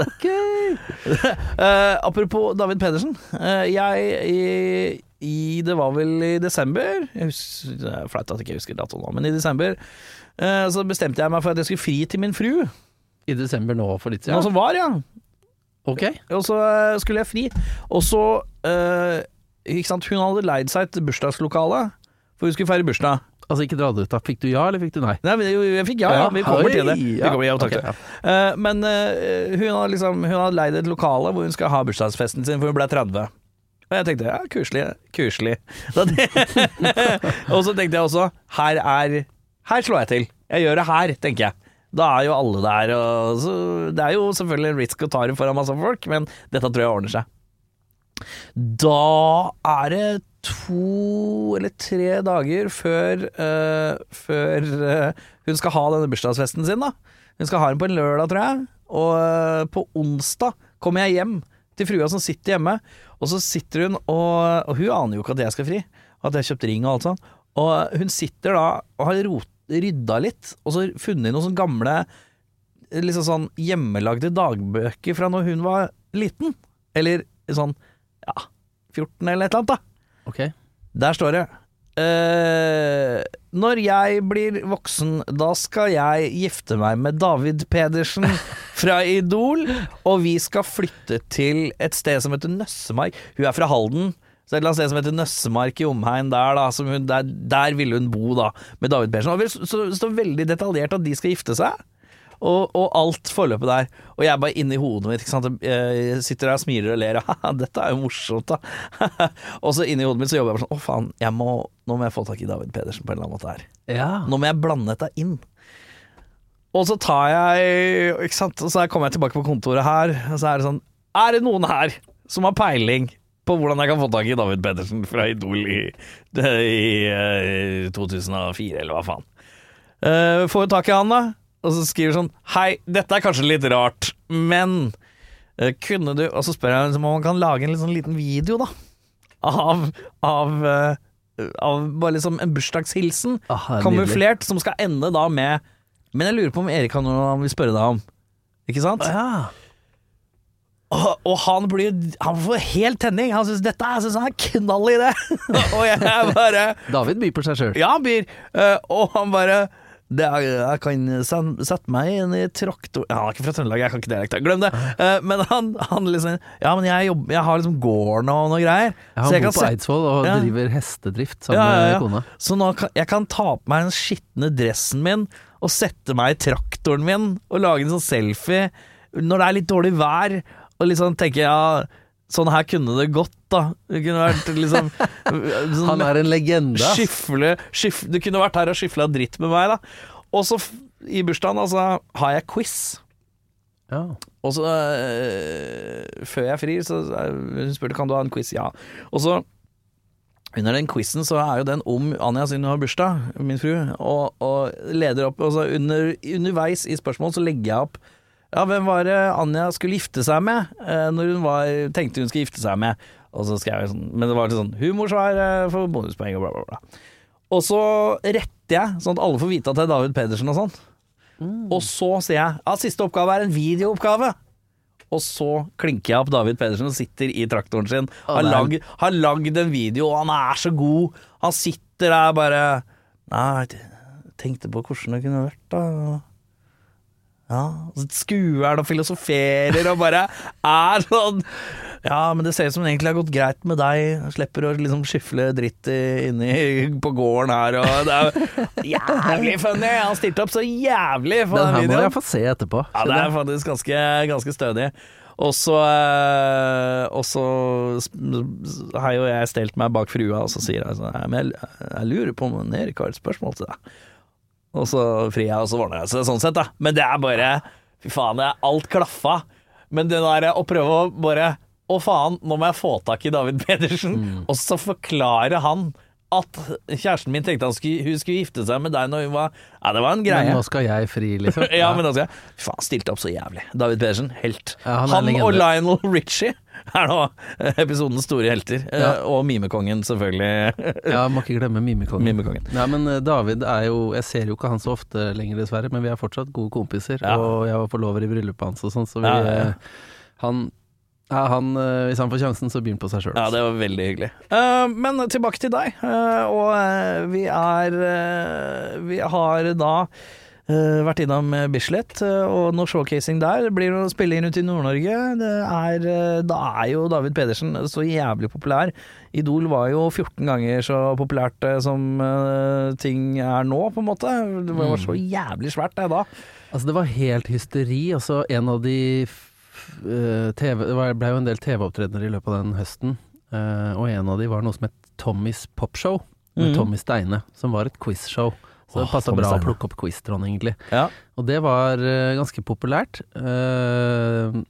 ok. Eh, apropos David Pedersen. eh, jeg i, i Det var vel i desember jeg husker, Det er flaut at jeg ikke husker datoen nå, men i desember eh, så bestemte jeg meg for at jeg skulle fri til min fru. I desember nå for litt Nå siden. som var, ja. Ok. Og så eh, skulle jeg fri. Og så eh, ikke sant, hun hadde leid seg et bursdagslokale, for hun skulle feire bursdag. Altså ikke dra det ut da. Fikk du ja, eller fikk du nei? Nei, men jeg fikk ja, ja. Vi kommer til det. Vi Ja. kommer, ja, takk. Ok, ja. Eh, men eh, hun hadde liksom Hun hadde leid et lokale hvor hun skal ha bursdagsfesten sin, for hun ble tretti. Og jeg tenkte ja, kuselig, kuselig. Da det- og så tenkte jeg også her er Her slår jeg til. Jeg gjør det her, tenker jeg. Da er jo alle der. Og så, det er jo selvfølgelig en risk å ta det foran masse folk, men dette tror jeg ordner seg. Da er det to eller tre dager før, uh, før uh, hun skal ha denne bursdagsfesten sin. Da. Hun skal ha den på en lørdag, tror jeg. Og uh, på onsdag kommer jeg hjem til frua som sitter hjemme. Og så sitter hun, og, og hun aner jo ikke at jeg skal fri. At jeg har kjøpt ring og alt sånt. Og hun sitter da og har rot, rydda litt, og så funnet noen sånne gamle liksom sånn hjemmelagde dagbøker fra når hun var liten. Eller sånn, ja, fjorten eller et eller annet da. Ok. Der står det eh, når jeg blir voksen, da skal jeg gifte meg med David Pedersen fra Idol, og vi skal flytte til et sted som heter Nøssemark. Hun er fra Halden, så et eller annet sted som heter Nøssemark i omegn der da, som hun, der, der ville hun bo da, med David Pedersen. Og det står så, så veldig detaljert at de skal gifte seg. Og, og alt forløpet der. Og jeg er bare inne i hodet mitt, ikke sant? Jeg sitter der og smiler og ler. Haha, dette er jo morsomt, da. Og så inne i hodet mitt så jobber jeg bare sånn, å faen, jeg må, nå må jeg få tak i David Pedersen på en eller annen måte her. Ja. Nå må jeg blande dette inn. Og så tar jeg, ikke sant, og så kommer jeg tilbake på kontoret her, og så er det sånn, er det noen her som har peiling på hvordan jeg kan få tak i David Pedersen fra Idol i, i uh, to tusen og fire, eller hva faen. Uh, får jo tak i han da, og så skriver sånn, hei, dette er kanskje litt rart, men uh, kunne du, og så spør jeg om man kan lage en litt sånn liten video da, av, av, uh, av bare liksom en bursdagshilsen, Ah, det er kamuflert, som skal ende da med, men jeg lurer på om Erik har noe han vil spørre deg om, ikke sant? Ja. Og, og han blir han får helt tenning. Han synes dette er, synes han er knall i det. Og jeg bare David byr på seg selv. Ja, han byr. Uh, og han bare det er, jeg kan send, sette meg inn i traktor. Ja, han er ikke fra Trøndelag, jeg kan ikke dialekt. Glem det. Uh, men han, han liksom ja, men jeg, jobber, jeg har liksom gården og noe greier. Ja, så jeg han kan bor på sette- Eidsvoll og Ja. driver hestedrift sammen Ja, ja, ja. med kona. Så nå kan, jeg kan ta på meg den skitne dressen min og sette meg i traktoren min og lage en sånn selfie når det er litt dårlig vær. Og liksom tenker jeg, ja, sånn her kunne det gått da. Det kunne vært liksom sånn, Han er en legende, ass. skifle, skif, Du kunne vært her og skifla dritt med meg da. Og så f- i bursdagen altså, har jeg quiz. Ja. Og så, øh, før jeg frir, så hun spurte kan du ha en quiz, ja. Og så, under den quizen, så er jo den om Anja sin har bursdag, min fru, og, og leder opp, og så under, underveis i spørsmål så legger jeg opp, ja, hvem var det Anja skulle gifte seg med, øh, når hun var, tenkte hun skulle gifte seg med, og så skrev jeg sånn, men det var litt sånn humorsvar for bonuspoeng og bla bla bla. Og så retter jeg, sånn at alle får vite at det er David Pedersen og sånn. Mm. Og så sier jeg ja, siste oppgave er en videooppgave. Og så klinker jeg opp David Pedersen og sitter i traktoren sin. Har lag, har lagd en video, og han er så god. Han sitter der bare nei, tenkte på hvordan det kunne vært da. Ja, skuer han og filosoferer og bare er sånn ja, men det ser ut som det egentlig har gått greit med deg. Jeg slipper å liksom skyfle dritt inni på gården her, og det er jævlig funny. Han stilte opp så jævlig på den, den videoen. Den må jeg få se etterpå. Ja, det er faktisk ganske, ganske stødig. Og så og så har jo jeg stelt meg bak frua, og så sier jeg sånn, jeg, jeg lurer på om Erik har et spørsmål til deg. Og så frir jeg, og så ordner jeg så sånn sett da. Men det er bare, fy faen, det er alt klaffa. Men det der å prøve å bare å faen, nå må jeg få tak i David Pedersen, mm. og så forklare han at kjæresten min tenkte han skulle, hun skulle gifte seg med deg når hun var ja, det var en greie. Men nå skal jeg fri, liksom. ja, ja, men da skal jeg faen, stilte opp så jævlig. David Pedersen, helt. Ja, han han og Lionel Richie er nå episodens store helter. Ja. Og mimekongen, selvfølgelig. ja, må ikke glemme mimekongen. mimekongen. Nei, men David er jo, jeg ser jo ikke han så ofte lenger dessverre, men vi er fortsatt gode kompiser, ja. Og jeg var forlover i bryllupet hans og sånn, så vi, ja, ja. han Ja, han, hvis han får sjansen, så begynner på seg selv. Ja, det var veldig hyggelig. Uh, men tilbake til deg. Uh, og uh, vi er uh, Vi har da uh, vært innom Bislett, uh, og noe showcasing der. Det blir noe spilling rundt i Nord-Norge. Det er, uh, da er jo David Pedersen så jævlig populær. Idol var jo fjorten ganger så populært uh, som uh, ting er nå, på en måte. Det var så jævlig svært det da. Altså, det var helt hysteri. Altså, en av de T V, det ble jo en del T V-opptredener i løpet av den høsten, uh, og en av de var noe som het Tommys Popshow med mm. Tommy Steine, som var et quizshow. Så det oh, passet bra Steine. Å plukke opp quiz-tråden, egentlig. Ja. Og det var uh, ganske populært. Uh,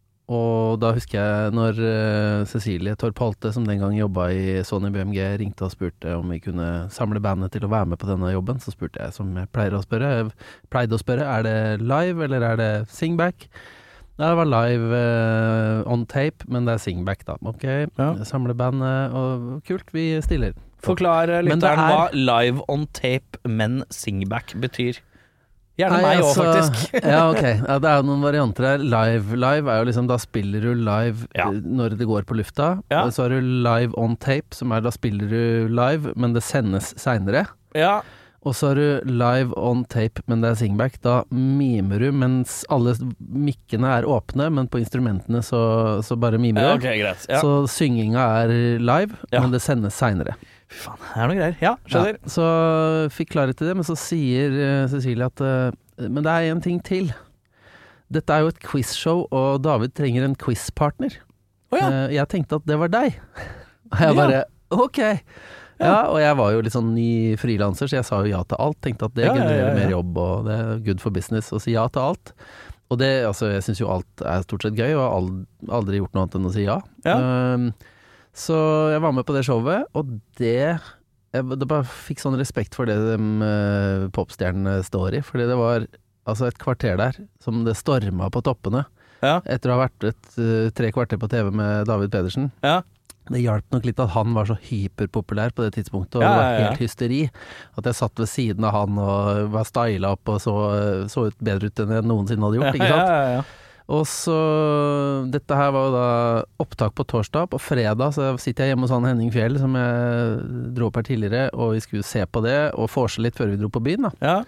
og da husker jeg når uh, Cecilie Torp Holte, som den gang jobbet i Sony B M G, ringte og spurte om vi kunne samle bandet til å være med på denne jobben, så spurte jeg, som jeg pleier å spørre, jeg pleide å spørre, er det live eller er det singback? Ja, det var live uh, on tape, men det er singback da. Ok, ja. Samlebandet, og kult, vi stiller. Forklar lytteren er... hva live on tape, men singback betyr. Gjerne Nei, meg også, altså, faktisk. ja, ok. Ja, det er jo noen varianter her. Live, live er jo liksom, da spiller du live ja. Når det går på lufta. Ja. Og så har du live on tape, som er da spiller du live, men det sendes senere. Ja. Og så har du live on tape, men det er singback. Da mimer du mens alle mikkene er åpne, men på instrumentene så, så bare mimer du. Ja, okay, greit. Ja. Så synginga er live, ja. Men det sendes senere. Fy faen, det er noe greier. Ja, skjønner. Ja, så fikk klarhet til det, men så sier uh, Cecilie at uh, men det er en ting til. Dette er jo et quizshow, og David trenger en quizpartner. Oh, ja. uh, jeg tenkte at det var deg. Og jeg bare, ok. Ja, og jeg var jo litt sånn ny frilanser, så jeg sa jo ja til alt. Tenkte at det ja, genererer ja, ja, ja. mer jobb, og det er good for business å si ja til alt. Og det, altså, jeg synes jo alt er stort sett gøy, og har aldri gjort noe annet enn å si ja. ja. Um, så jeg var med på det showet, og det jeg det bare fikk sånn respekt for det de uh, popstjernene står i, fordi det var altså et kvarter der som det storma på toppene. Ja. Etter å ha vært et, uh, tre kvarter på T V med David Pedersen. Ja. Det hjalp nok litt at han var så hyperpopulær på det tidspunktet, og ja, det var helt ja, ja. hysteri. At jeg satt ved siden av han og var stylet opp og så, så ut bedre ut enn jeg noensinne hadde gjort, ikke sant? Ja, ja, ja. Og så, dette her var jo da opptak på torsdag, på fredag så sitter jeg hjemme hos han Henning Fjell, som jeg dro opp her tidligere, og vi skulle se på det, og forse litt før vi dro på byen da. Ja.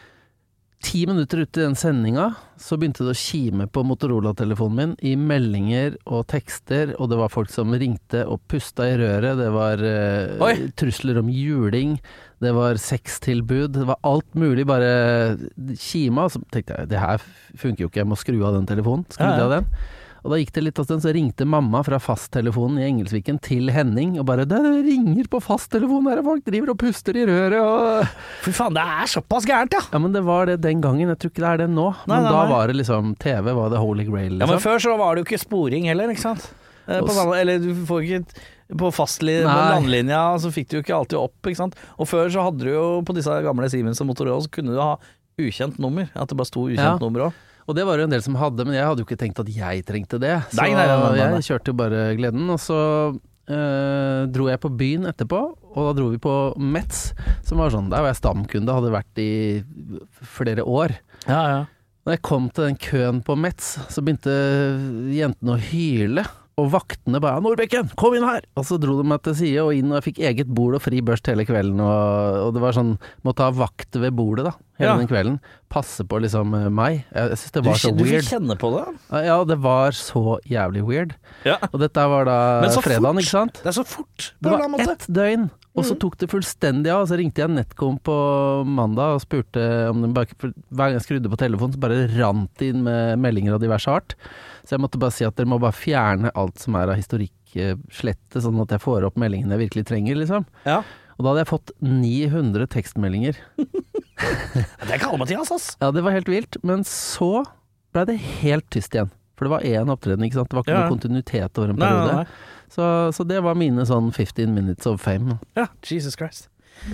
Ti minutter ut i den sendinga, så begynte det å kime på Motorola-telefonen min i meldinger og tekster, og det var folk som ringte og pusta i røret, det var uh, trusler om juling, det var sextilbud, det var alt mulig, bare kima, så tenkte jeg, det her funker jo ikke, jeg må skru av den telefonen, skru ja, ja. av den. Og da gikk det litt av stund, så ringte mamma fra fasttelefonen i Engelsviken til Henning, og bare, det ringer på fasttelefonen her, folk driver og puster i røret, og... Fy faen, det er såpass gærent, ja! Ja, men det var det den gangen, jeg tror ikke det er det nå. Nei, men nei, da nei. var det liksom, T V var det holy grail, liksom. Ja, men før så var det jo ikke sporing heller, ikke sant? Eh, På, samme- eller du får ikke... På fastli- på Nei. landlinja så fikk du jo ikke alltid opp, ikke sant? Og før så hadde du jo, på disse gamle Siemens og Motorola, så kunne du ha ukjent nummer, at det bare sto ukjent Ja. nummer også. Og det var jo en del som hadde, men jeg hadde jo ikke tenkt at jeg trengte det. Så Nei, nei, nei, nei, nei. jeg kjørte jo bare gleden, og så eh, dro jeg på byen etterpå, og da dro vi på Metz, som var sånn, der var jeg stamkunde, hadde vært i flere år. Ja, ja. Når jeg kom til den køen på Metz, så begynte jentene å hyle, og vaktene bare, Nordbekken, kom inn her! Og så dro de meg til side og inn, og jeg fikk eget bord og fri børst hele kvelden, og, og det var sånn, måtte ha vakt ved bordet da, hele Ja. den kvelden. Passe på liksom eh, meg. Jeg, jeg synes det Du, var så du weird. fikk kjenne på det? Ja, det var så jævlig weird. Ja. Og dette var da Men så fredagen, fort. ikke sant? Det er så fort, på Det en var eller annen måte. ett døgn, og så tok det fullstendig av, og så ringte jeg Netcom på mandag og spurte om den bare, for hver gang jeg skrudde på telefonen, så bare rant det inn med meldinger av diverse art. Så jeg måtte bare si at dere må bare fjerne alt som er av historikk-slette, sånn at jeg får opp meldingene jeg virkelig trenger, liksom. Ja. Og da hadde jeg fått ni hundre tekstmeldinger. Det kaller Mathias, ass. Ja, det var helt vilt, men så ble det helt tyst igjen. For det var én opptreden, ikke sant? Det var ikke Ja. noe kontinuitet over en Nei, periode. nei, nei. Så, så det var mine sånn fifteen minutes of fame. Ja, Jesus Christ.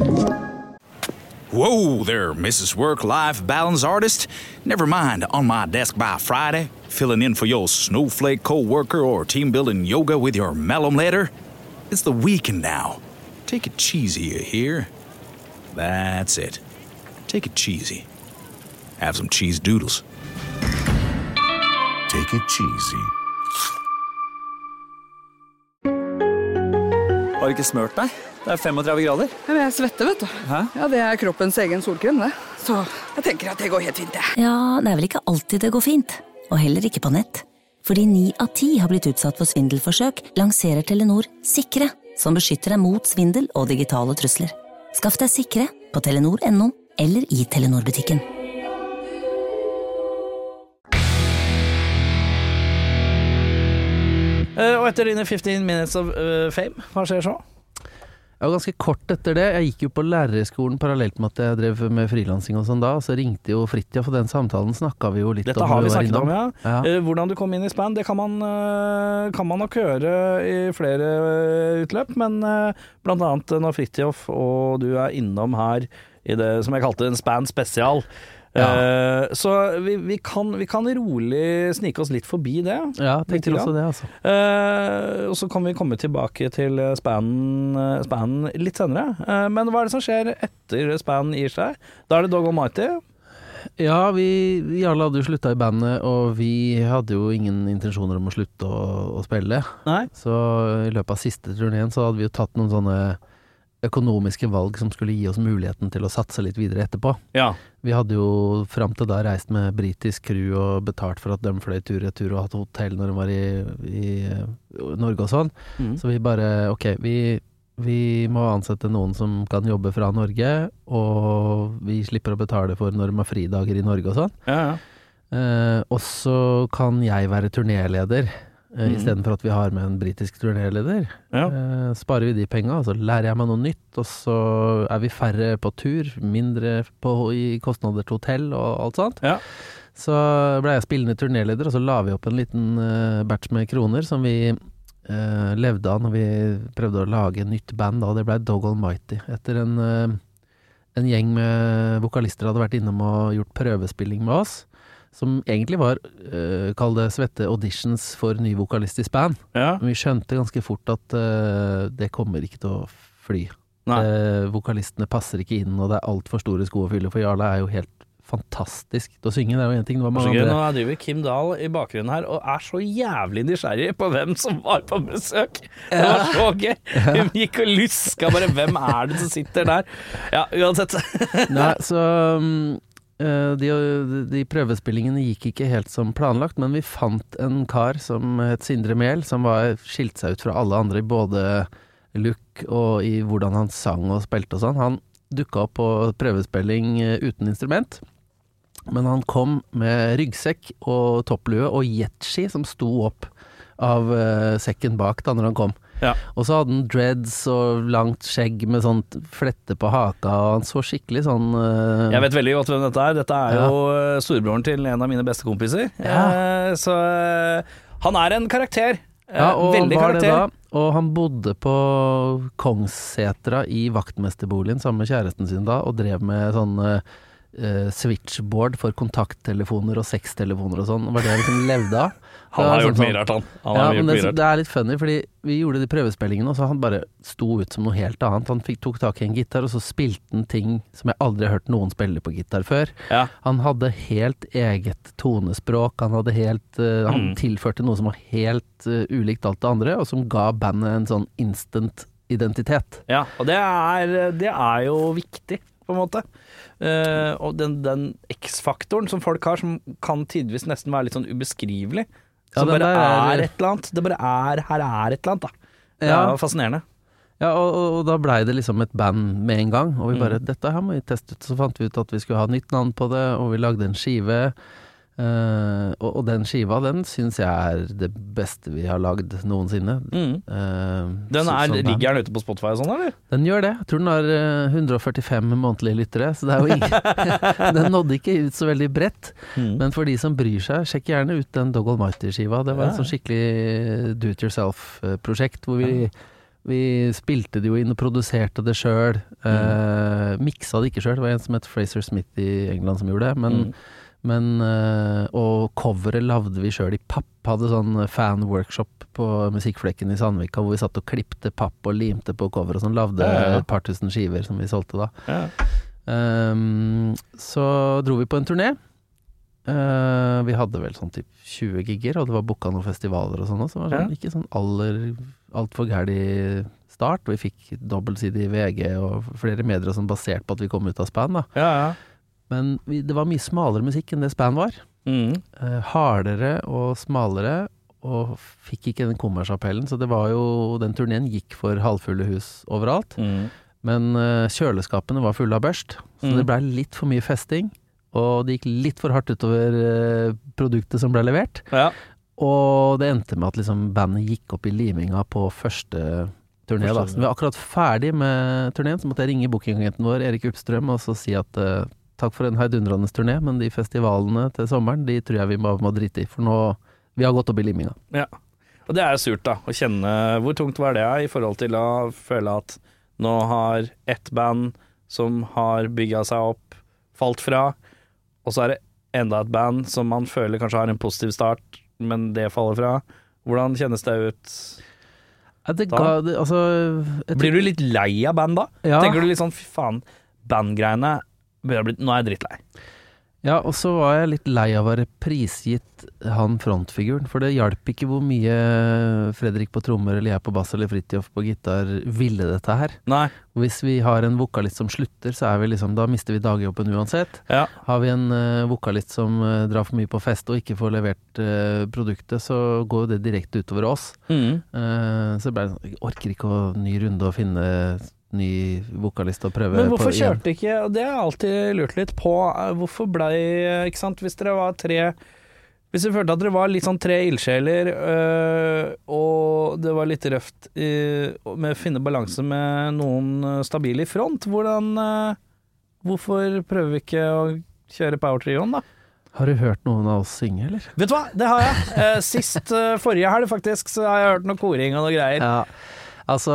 Whoa there, Missus Work-Life Balance Artist. Never mind on my desk by Friday, filling in for your snowflake co-worker or team-building yoga with your malum letter. It's the weekend now. Take it cheesy, you hear? That's it. Take it cheesy. Have some cheese doodles. Take it cheesy. Har du ikke smørt deg? Det er femogtredve grader. Ja, men jeg svetter, vet du. Hæ? Ja, det er kroppens egen solkrem, det. Så jeg tenker at det går helt fint, det. Ja, det er vel ikke alltid det går fint, og heller ikke på nett. Fordi ni av ti har blitt utsatt for svindelforsøk, lanserer Telenor Sikre, som beskytter deg mot svindel og digitale trusler. Skaff deg Sikre på telenor punktum no eller i Telenor-butikken. Eh, og etter dine fifteen minutes of eh, fame, hva skjer så? Jeg var ganske kort etter det. Jeg gikk jo på lærerskolen parallelt med at jeg drev med frilansing og sånn da, og så ringte jo Fritjof, og den samtalen snakket vi jo litt Dette om. har vi var snakket innom. om, ja. Ja. Eh, hvordan du kom inn i span, det kan man, eh, kan man nok høre i flere eh, utløp, men eh, blant annet når Fritjof og du er innom her i det som jeg kalte en span spesial. Ja. Eh, så vi, vi, kan, vi kan rolig snike oss litt forbi det. Ja, tenkte Litt også det, altså. Eh, og så kan vi komme tilbake til spanen, spanen litt senere. Eh, men hva er det som skjer etter spanen gir seg? Da er det Dog Almighty. Ja, vi, vi alle hadde jo sluttet i bandet, og vi hadde jo ingen intensjoner om å slutte å, å spille. Nei. Så i løpet av siste turneen så hadde vi jo tatt noen sånne økonomiske valg som skulle gi oss muligheten til å satse litt videre etterpå. Ja. Vi hadde jo frem til da reist med britisk crew og betalt for at de fløy tur-retur og hatt hotell når de var i, i Norge og sånn. Mm. Så vi bare, ok, vi, vi må ansette noen som kan jobbe fra Norge, og vi slipper å betale for når de har fridager i Norge og sånn. Ja, ja. Eh, og så kan jeg være turnéleder, eh, Mm. i stedet for at vi har med en britisk turnéleder. Ja. Eh, sparer vi de penga, og så lærer jeg meg noe nytt, og så er vi færre på tur, mindre på, i kostnader til hotell og alt sånt. Ja. Så ble jeg spillende turnéleder, og så la vi opp en liten uh, batch med kroner som vi uh, levde av når vi prøvde å lage et nytt band, da, og det ble Dog Almighty. Etter en, uh, en gjeng med vokalister hadde vært innom og gjort prøvespilling med oss, som egentlig var, uh, kall det svette auditions for ny vokalist i span. Ja. Men vi skjønte ganske fort at uh, det kommer ikke til å fly. Nei. Uh, vokalistene passer ikke inn, og det er alt for store sko å fylle, for Jarle er jo helt fantastisk til å synge, det er jo en ting. Det var mange Så gøy, andre. nå driver Kim Dahl i bakgrunnen her og er så jævlig nysgjerrig på hvem som var på besøk. Det var så gøy. Hun gikk og luska bare, hvem er det som sitter der? Ja, uansett. Nei, så um, uh, de, de prøvespillingene gikk ikke helt som planlagt, men vi fant en kar som het Sindre Mehl, som var skilt seg ut fra alle andre i både look og i hvordan han sang og spilte og sånn. Han dukket opp på prøvespilling uh, uten instrument, Men han kom med ryggsekk og topplue og jetski som sto opp av uh, sekken bak da når han kom. Ja. Og så hadde han dreads og langt skjegg med sånn flette på haka, og han så skikkelig sånn uh... Jeg vet veldig godt hvem dette er. Dette er jo ja. storebroren til en av mine beste kompiser. Ja. Eh, så eh, han er en karakter. Eh, ja, og veldig var karakter. det da? Og han bodde på Kongssetra i vaktmesterboligen sammen med kjæresten sin da, og drev med sånn uh, switchboard for kontakttelefoner og sextelefoner og sånn. Det var det han liksom levde av. Han har gjort sånn, mye rart, han. han ja, har gjort men det, mye rart. det er litt funny, fordi vi gjorde de prøvespillingene, og så han bare sto ut som noe helt annet. Han fikk, tok tak i en gitar, og så spilte han ting som jeg aldri har hørt noen spille på gitar før. Ja. Han hadde helt eget tonespråk, han hadde helt uh, han Mm. tilførte noe som var helt uh, ulikt alt det andre, og som ga bandet en sånn instant identitet. Ja, og det er, det er jo viktig, på en måte. Eh, og den, den X-faktoren som folk har, som kan tidvis nesten være litt sånn ubeskrivelig. Ja, Som den bare der er- er et eller annet. Det bare er, her er et eller annet, da. Det Ja. er fascinerende. Ja, og, og, og da blei det liksom et band med en gang, og vi bare, Mm. dette her må vi teste ut. Så fant vi ut at vi skulle ha nytt navn på det, og vi lagde en skive. Uh, og, og den skiva, den syns jeg er det beste vi har lagd noensinne. Mm. Uh, Den så- er, som band. ligger den ute på Spotify og sånn, eller? Den gjør det. Jeg tror den har uh, hundre og førtifem månedlige lyttere, så det er jo ingen Den nådde ikke ut så veldig bredt. Mm. Men for de som bryr seg, sjekk gjerne ut den Dog Almighty-skiva. Det var Ja. en sånn skikkelig do it yourself-prosjekt, hvor vi Vi spilte det jo inn og produserte det sjøl. Uh, miksa det ikke sjøl. Det var en som het Fraser Smith i England som gjorde det. Men, Mm. men uh, og coveret lagde vi sjøl i papp. Hadde sånn fan-workshop på Musikkflekken i Sandvika hvor vi satt og klippte papp og limte på cover og sånn. Lagde Ja, ja. et par tusen skiver som vi solgte da. Ja. Um, så dro vi på en turné. Uh, vi hadde vel sånn typ tjue gigger, og det var booka noen festivaler og sånn også. Så det var sånn, Ja. ikke sånn aller altfor gærlig start. Og vi fikk dobbeltside i V G og flere medier sånn basert på at vi kom ut av Span da. Ja, ja. Men vi, det var mye smalere musikk enn det Span var. Mm. Uh, hardere og smalere, og fikk ikke den kommersappellen. Så det var jo, den turneen gikk for halvfulle hus overalt. Mm. Men uh, kjøleskapene var fulle av børst, så Mm. det ble litt for mye festing. Og det gikk litt for hardt utover uh, produktet som ble levert. Ja. Og det endte med at liksom bandet gikk opp i liminga på første turné. Da. Så vi var akkurat ferdig med turneen, så måtte jeg ringe bookingagenten vår, Erik Uppstrøm, og så si at uh, takk for en heidundrende turné, men de festivalene til sommeren, de tror jeg vi bare må drite i, for nå vi har gått opp i liminga. Ja. Og det er jo surt, da, å kjenne. Hvor tungt var det i forhold til å føle at nå har ett band som har bygga seg opp, falt fra, og så er det enda et band som man føler kanskje har en positiv start, men det faller fra. Hvordan kjennes det ut? Ja, det Da? ga, det, altså, jeg Blir du litt lei av band da? Ja. Tenker du litt sånn, fy faen, bandgreiene, begynner å bli- nå er jeg drittlei. Ja, og så var jeg litt lei av å være prisgitt han frontfiguren, for det hjalp ikke hvor mye Fredrik på trommer eller jeg på bass eller Fridtjof på gitar ville dette her. Nei. Hvis vi har en vokalist som slutter, så er vi liksom, da mister vi dagjobben uansett. Ja. Har vi en uh, vokalist som uh, drar for mye på fest og ikke får levert uh, produktet, så går jo det direkte utover oss. Mm. Uh, så det ble sånn, jeg orker ikke å ny runde og finne ny vokalist og prøve Men hvorfor på igjen. kjørte ikke, og det har jeg alltid lurt litt på, eh, hvorfor blei, ikke sant, hvis dere var tre, hvis dere følte at dere var litt sånn tre ildsjeler, øh, og det var litt røft øh, med å finne balanse med noen øh, stabile i front, hvordan, øh, hvorfor prøver vi ikke å kjøre power-trioen da? Har du hørt noen av oss synge, eller? Vet du hva, det har jeg. Eh, Sist, øh, forrige helg faktisk, så har jeg hørt noe koring og noe greier. Ja, altså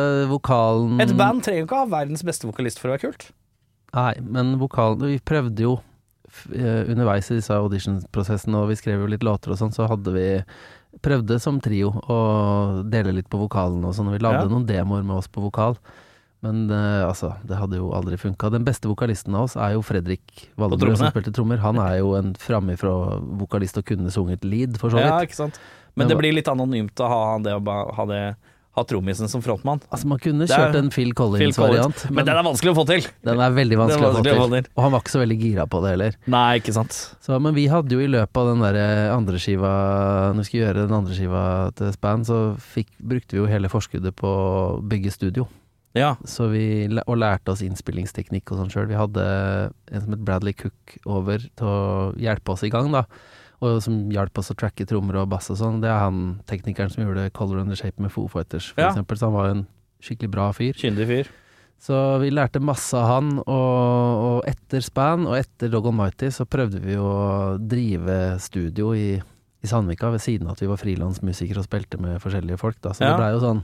vokalen Et band trenger jo ikke ha verdens beste vokalist for å være kult. Nei, men vokalen Vi prøvde jo f- eh, underveis i disse audition-prosessene, og vi skrev jo litt låter og sånn, så hadde vi prøvde som trio å dele litt på vokalen og sånn, og vi lagde Ja. noen demoer med oss på vokal. Men eh, altså, det hadde jo aldri funka. Den beste vokalisten av oss er jo Fredrik Vallebrød, trommene. som spilte trommer. Han er jo en framifrå vokalist og kunne sunget lead, for så Ja, vidt. ikke sant. Men Men det hva- blir litt anonymt å ha han det, å ba- ha det ha trommisen som frontmann. Altså, man kunne Det er- kjørt en Phil Phil Collins. Collins-variant, Men den er vanskelig å få til. den er veldig Den er vanskelig, vanskelig å å få få til. til. Og han var ikke så veldig gira på det heller. Nei, ikke sant. Så, men vi hadde jo i løpet av den der andre skiva, når vi skulle gjøre den andre skiva til Span, så fikk, brukte vi jo hele forskuddet på å bygge studio. Ja. Så vi, og lærte oss innspillingsteknikk og sånn selv. Vi hadde en som het Bradley Cook over til å hjelpe oss i gang da, og som hjalp oss å tracke trommer og bass og sånn. Det er han teknikeren som gjorde Color and the Shape med Foo Fighters, for Ja. eksempel, så han var en skikkelig bra fyr. Kyndig fyr. Så vi lærte masse av han, og, og etter Span og etter Dog Almighty så prøvde vi å drive studio i, i Sandvika ved siden av at vi var frilansmusikere og spilte med forskjellige folk da, så Ja. det ble jo sånn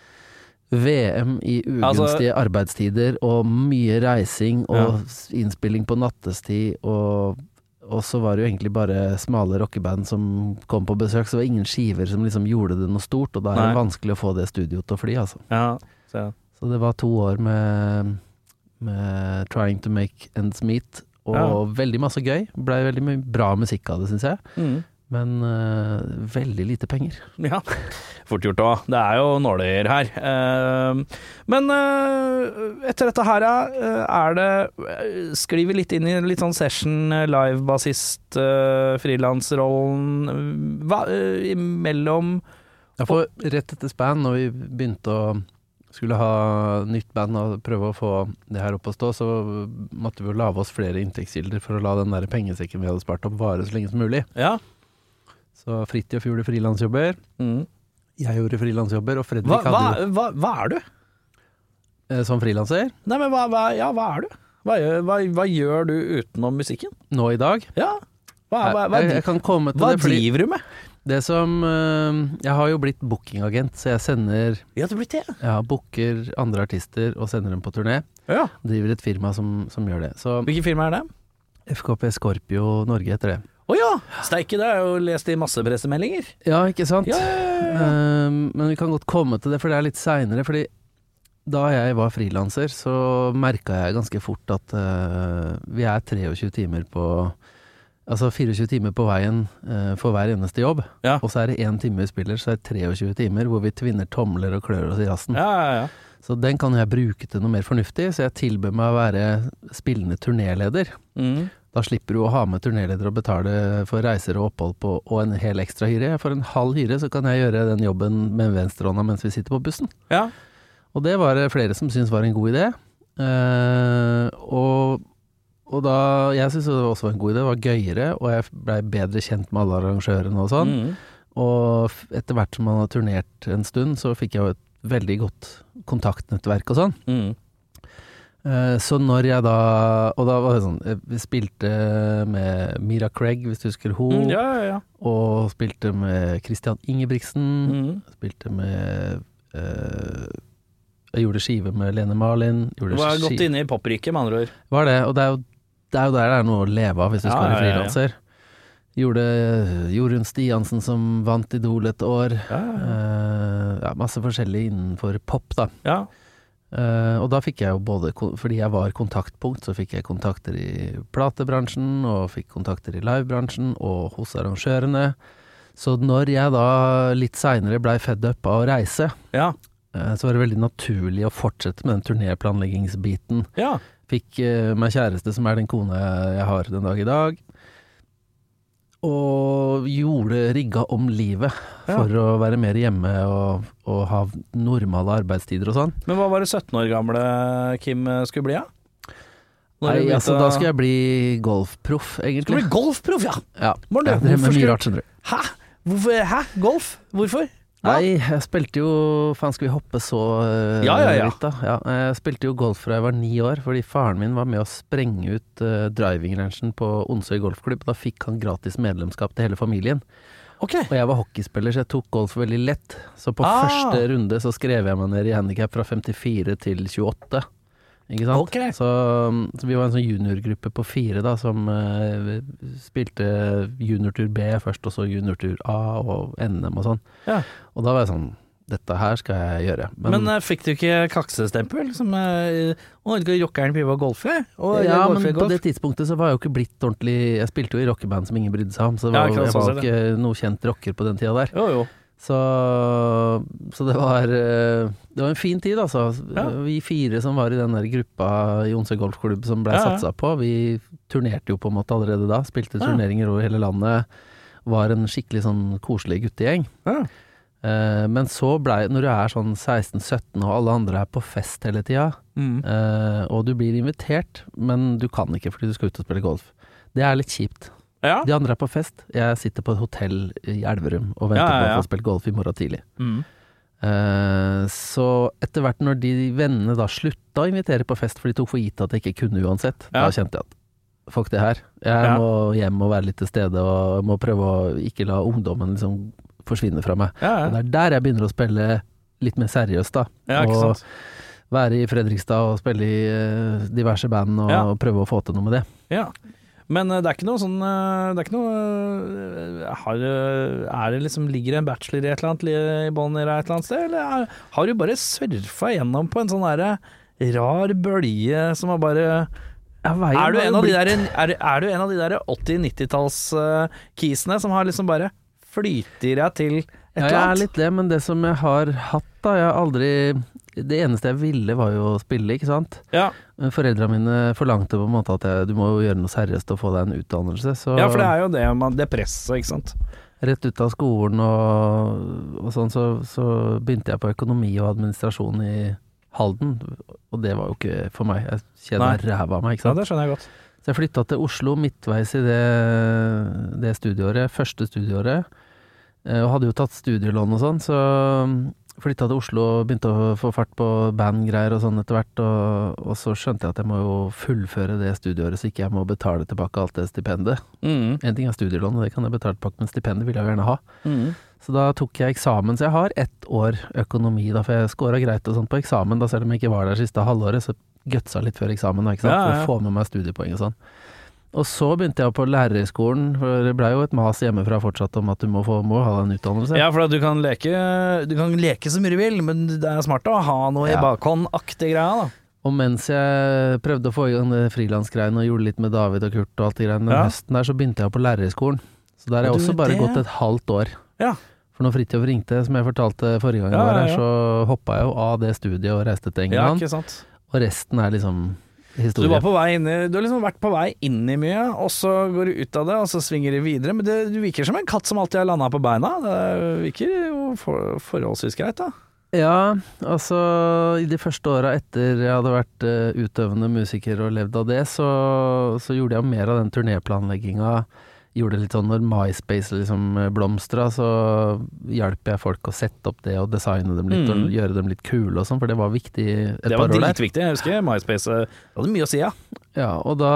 V M i ugunstige Altså- arbeidstider og mye reising og Ja. s- innspilling på nattestid, og, og så var det jo egentlig bare smale rockeband som kom på besøk, så det var ingen skiver som liksom gjorde det noe stort, og da er det Nei. vanskelig å få det studioet til å fly, altså. Ja, så Så det var to år med, med trying to make ends meet, og Ja. veldig masse gøy. Ble veldig mye bra musikk av det, synes jeg. mm. Men øh, veldig lite penger. Ja, fort gjort også. Det er jo nåler her. Eh, men eh, etter dette her, eh, er det Sklir vi litt inn i litt sånn session, eh, live-bassist, uh, frilansrollen Hva eh, imellom Ja, for rett etter Span, når vi begynte å skulle ha nytt band og prøve å få det her opp å stå, så måtte vi jo lave oss flere inntektskilder for å la den der pengesekken vi hadde spart opp vare så lenge som mulig. Ja. Så Fridtjof gjorde frilansjobber, Mm. jeg gjorde frilansjobber, og Fredrik Hva, hva, hadde jo hva, hva er du? eh, som frilanser Nei, men hva, hva, ja, hva er du? Hva, gjør- hva, hva gjør du utenom musikken? nå i dag. Ja. Hva, hva, hva, jeg, jeg kan komme til hva det, fordi driver du med? det som øh, jeg har jo blitt bookingagent, så jeg sender Ja, det blir det. ja, booker andre artister og sender dem på turné. Ja. Driver et firma som, som gjør det. Så Hvilket firma er det? F K P Scorpio Norge heter det. Å ja! Steike, det er jo lest i masse pressemeldinger. Ja, ikke sant? Ja, ja, ja, ja. Ehm, men vi kan godt komme til det, for det er litt seinere. Fordi da jeg var frilanser, så merka jeg ganske fort at øh, vi er tjuetre timer på Altså tjuefire timer på veien øh, for hver eneste jobb. Ja. Og så er det én time vi spiller, så er det tjuetre timer hvor vi tvinner tomler og klør oss i rassen. Ja, ja, ja. Så den kan jeg bruke til noe mer fornuftig, så jeg tilbød meg å være spillende turnéleder. Mm. Da slipper du å ha med turnéleder og betale for reiser og opphold på, og en hel ekstra hyre. For en halv hyre så kan jeg gjøre den jobben med venstrehånda mens vi sitter på bussen. Ja. Og det var det flere som syntes var en god idé. Eh, og, og da, jeg syntes det også var en god idé, det var gøyere, og jeg ble bedre kjent med alle arrangørene og sånn. Mm. Og f- etter hvert som man har turnert en stund, så fikk jeg jo et veldig godt kontaktnettverk og sånn. Mm. Eh, Så når jeg da Og da var det sånn eh, vi spilte med Mira Craig, hvis du husker ho, Mm, ja, ja, ja. og spilte med Christian Ingebrigtsen, Mm. spilte med eh, Jeg gjorde skive med Lene Marlin. Du Gjorde var ski- godt inne i popriket, med andre ord. Var det, og det er jo, det er jo der det er noe å leve av hvis du Ja, skal være ja, ja, ja. frilanser. Gjorde Jorunn Stiansen som vant Idol et år. Ja, ja, ja. Eh, ja, masse forskjellig innenfor pop, da. Ja. Eh, og da fikk jeg jo både, ko- fordi jeg var kontaktpunkt, så fikk jeg kontakter i platebransjen, og fikk kontakter i livebransjen, og hos arrangørene. Så når jeg da litt senere ble fed up av å reise, Ja. eh, så var det veldig naturlig å fortsette med den turnéplanleggingsbiten. Ja. Fikk eh, meg kjæreste, som er den kone jeg, jeg har den dag i dag, og gjorde rigga om livet Ja. for å være mer hjemme og, og ha normale arbeidstider og sånn. Men hva var det sytten år gamle Kim skulle bli, da? Når Nei, du begynte altså å- da skal jeg bli golfproff, Skal egentlig. du bli golfproff, ja? Ja, Morten, jeg drev med hvorfor mye skal- rart, skjønner du. Hæ? Hvorfor? Hæ? Golf? Hvorfor? Hva? Nei, jeg spilte jo Faen, skal vi hoppe så uh, Ja, ja, ja. litt, da? Ja, jeg spilte jo golf fra jeg var ni år, fordi faren min var med å sprenge ut uh, driving-rangen på Onsøy golfklubb. Da fikk han gratis medlemskap til hele familien. Ok. Og jeg var hockeyspiller, så jeg tok golf veldig lett. Så på Ah. første runde så skrev jeg meg ned i handicap fra femtifire til tjueåtte. Ikke sant? Ok. Så, så vi var en sånn juniorgruppe på fire da, som eh, spilte juniortur B først, og så juniortur A og N M og sånn. Ja. Og da var jeg sånn, dette her skal jeg gjøre. Men, eh, fikk du ikke kaksestempel? Som uh, Å, skal rockeren prøve å golfe? Å, ja, golfe, men på golf. det tidspunktet så var jeg jo ikke blitt ordentlig. Jeg spilte jo i rockeband som ingen brydde seg om, så det Ja, var, ikke sant, jeg sånn var sett, ikke noe kjent rocker på den tida der. Jo, jo. Så, så det var eh, Det var en fin tid, altså. Ja. Vi fire som var i den der gruppa i Onsøy golfklubb som ble Ja, ja. satsa på, vi turnerte jo på en måte allerede da. Spilte Ja. turneringer over hele landet. Var en skikkelig sånn koselig guttegjeng. Ja. Uh, men så ble, når du er sånn seksten sytten og alle andre er på fest hele tida, mm. uh, og du blir invitert, men du kan ikke fordi du skal ut og spille golf. Det er litt kjipt. Ja. De andre er på fest. Jeg sitter på et hotell i Elverum og venter ja, ja, ja. på å få spille golf i morgen tidlig. Mm. Uh, så etter hvert når de vennene da slutta å invitere på fest, for de tok for gitt at jeg ikke kunne uansett, ja. da kjente jeg at fuck det her. Jeg ja. må hjem og være litt til stede, og må prøve å ikke la ungdommen liksom forsvinne fra meg. Ja, ja. Og det er der jeg begynner å spille litt mer seriøst da. Ja, ikke sant? Og være i Fredrikstad og spille i uh, diverse band og, ja. og prøve å få til noe med det. Ja. Men uh, det er ikke noe sånn uh, det er ikke noe uh, har, uh, er det liksom, ligger en bachelor i et eller annet i bånn eller et eller annet sted, eller er, har du bare surfa gjennom på en sånn der rar bølge som har bare ja, er, du en av de der, er, er du en av de der åtti-nittitalls uh, keysene som har liksom bare flyter jeg til et ja, eller annet? Jeg er litt det, men det som jeg har hatt da, jeg har aldri det eneste jeg ville var jo å spille, ikke sant? Ja. Foreldrene mine forlangte på en måte at jeg, du må jo gjøre noe seriøst og få deg en utdannelse, så ja, for det er jo det, man, det presset, ikke sant? Rett ut av skolen og, og sånn, så, så begynte jeg på økonomi og administrasjon i Halden, og det var jo ikke for meg. Jeg kjenner ræva av meg, ikke sant? Ja, det skjønner jeg godt. Så jeg flyttet til Oslo midtveis i det, det studieåret, første studieåret, og hadde jo tatt studielån og sånn, så flyttet til Oslo og begynte å få fart på bandgreier og sånn etter hvert, og, og så skjønte jeg at jeg må jo fullføre det studieåret, så ikke jeg må betale tilbake alt det stipendet. Mm. En ting er studielån, og det kan jeg betale tilbake, men stipendet vil jeg jo gjerne ha. Mm. Så da tok jeg eksamen, så jeg har ett år økonomi, da, for jeg skåret greit og sånt på eksamen, da selv om jeg ikke var der siste halvåret, så gutsa litt før eksamen, da, ikke sant? Ja, ja. For å få med meg studiepoeng og sånn. Og så begynte jeg på lærerskolen, for det ble jo et mas hjemmefra fortsatt om at du må, få, må ha en utdannelse. Ja, for at du kan leke, du kan leke så mye du vil, men det er smart å ha noe ja. i bakhånd-aktig greia da. Og mens jeg prøvde å få i gang det frilansgreiene og gjorde litt med David og Kurt og alt det greiene, den ja. høsten der så begynte jeg på lærerskolen. Så der har jeg også bare det? gått et halvt år. Ja. For når Fritjof ringte, som jeg fortalte forrige gang jeg var her, ja, ja, ja. så hoppet jeg jo av det studiet og reiste til England. Ja, ikke sant. Og resten er liksom historie. Du var på vei inn i, du har liksom vært på vei inn i mye, og så går du ut av det, og så svinger du videre. Men det, du virker som en katt som alltid har landet på beina. Det virker jo for, forholdsvis greit, da. Ja, altså i de første årene etter jeg hadde vært uh, utøvende musiker og levd av det, så, så gjorde jeg mer av den turnéplanlegginga. Gjorde det litt sånn når MySpace liksom blomstra, så hjalp jeg folk å sette opp det og designe dem litt, mm. og gjøre dem litt kule og sånn, for det var viktig et det par år der. Det var dritviktig, jeg husker MySpace, det hadde mye å si, ja. Ja, og da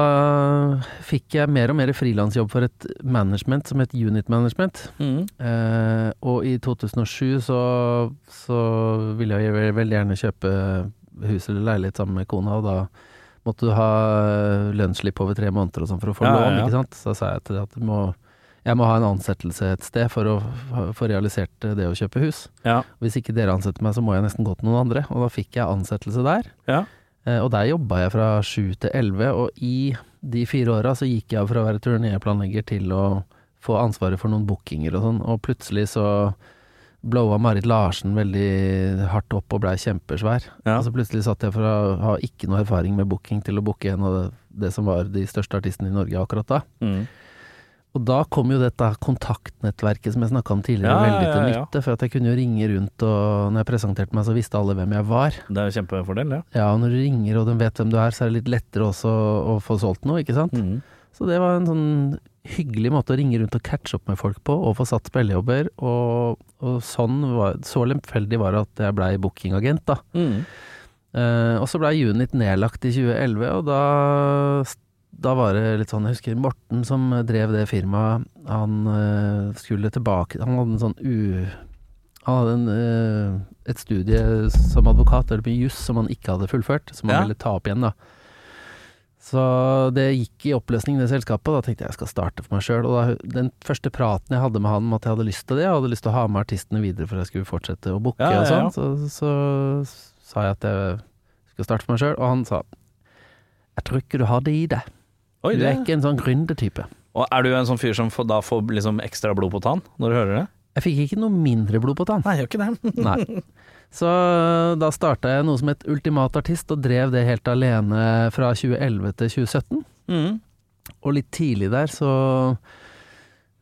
fikk jeg mer og mer frilansjobb for et management som het Unit Management, mm. eh, og i to tusen og sju så, så ville jeg veldig gjerne kjøpe hus eller leilighet sammen med kona, og da måtte du ha lønnsslipp over tre måneder og sånn for å få ja, lån, ja. ikke sant? Så sa jeg til deg at du må, jeg må ha en ansettelse et sted for å få realisert det å kjøpe hus. Ja. Hvis ikke dere ansetter meg, så må jeg nesten gå til noen andre. Og da fikk jeg ansettelse der. Ja. Eh, og der jobbet jeg fra sju til elleve, og i de fire årene så gikk jeg fra å være turnéplanlegger til å få ansvaret for noen bookinger og sånn. Og plutselig så blowa Marit Larsen veldig hardt opp og ble kjempesvær. Ja. Og så plutselig satt jeg for å ha ikke noe erfaring med booking til å booke en av det, det som var de største artistene i Norge akkurat da. Mm. Og da kom jo dette kontaktnettverket som jeg snakket om tidligere, ja, veldig til ja, ja. nytte, for at jeg kunne jo ringe rundt, og når jeg presenterte meg så visste alle hvem jeg var. Det er jo kjempefordel, ja. Ja, og når du ringer og de vet hvem du er, så er det litt lettere også å få solgt noe, ikke sant? Mm. Så det var en sånn hyggelig måte å ringe rundt og catche opp med folk på, og få satt spillejobber, og, og sånn var, så lemfeldig var det at jeg ble bookingagent da. Mm. Uh, og så ble Unit nedlagt i tjue elleve, og da, da var det litt sånn, jeg husker Morten som drev det firmaet, han uh, skulle tilbake, han hadde en sånn u... Han hadde en, uh, et studie som advokat, eller på juss, som han ikke hadde fullført, som han ja. ville ta opp igjen da. Så det gikk i oppløsning det selskapet, og da tenkte jeg jeg skal starte for meg selv, og da, den første praten jeg hadde med han om at jeg hadde lyst til det, jeg hadde lyst til å ha med artistene videre for jeg skulle fortsette å booke ja, ja, ja. og sånn, så, så sa jeg at jeg skulle starte for meg selv, og han sa, jeg tror ikke du har det i deg. Oi, du er ikke en sånn gründertype. Og er du en sånn fyr som får, da får liksom ekstra blod på tann når du hører det? Jeg fikk ikke noe mindre blod på tann. Nei, jeg gjør ikke det. Nei. Så da startet jeg noe som het Ultimat Artist, og drev det helt alene fra tjue elleve til tjue sytten. Mm. Og litt tidlig der så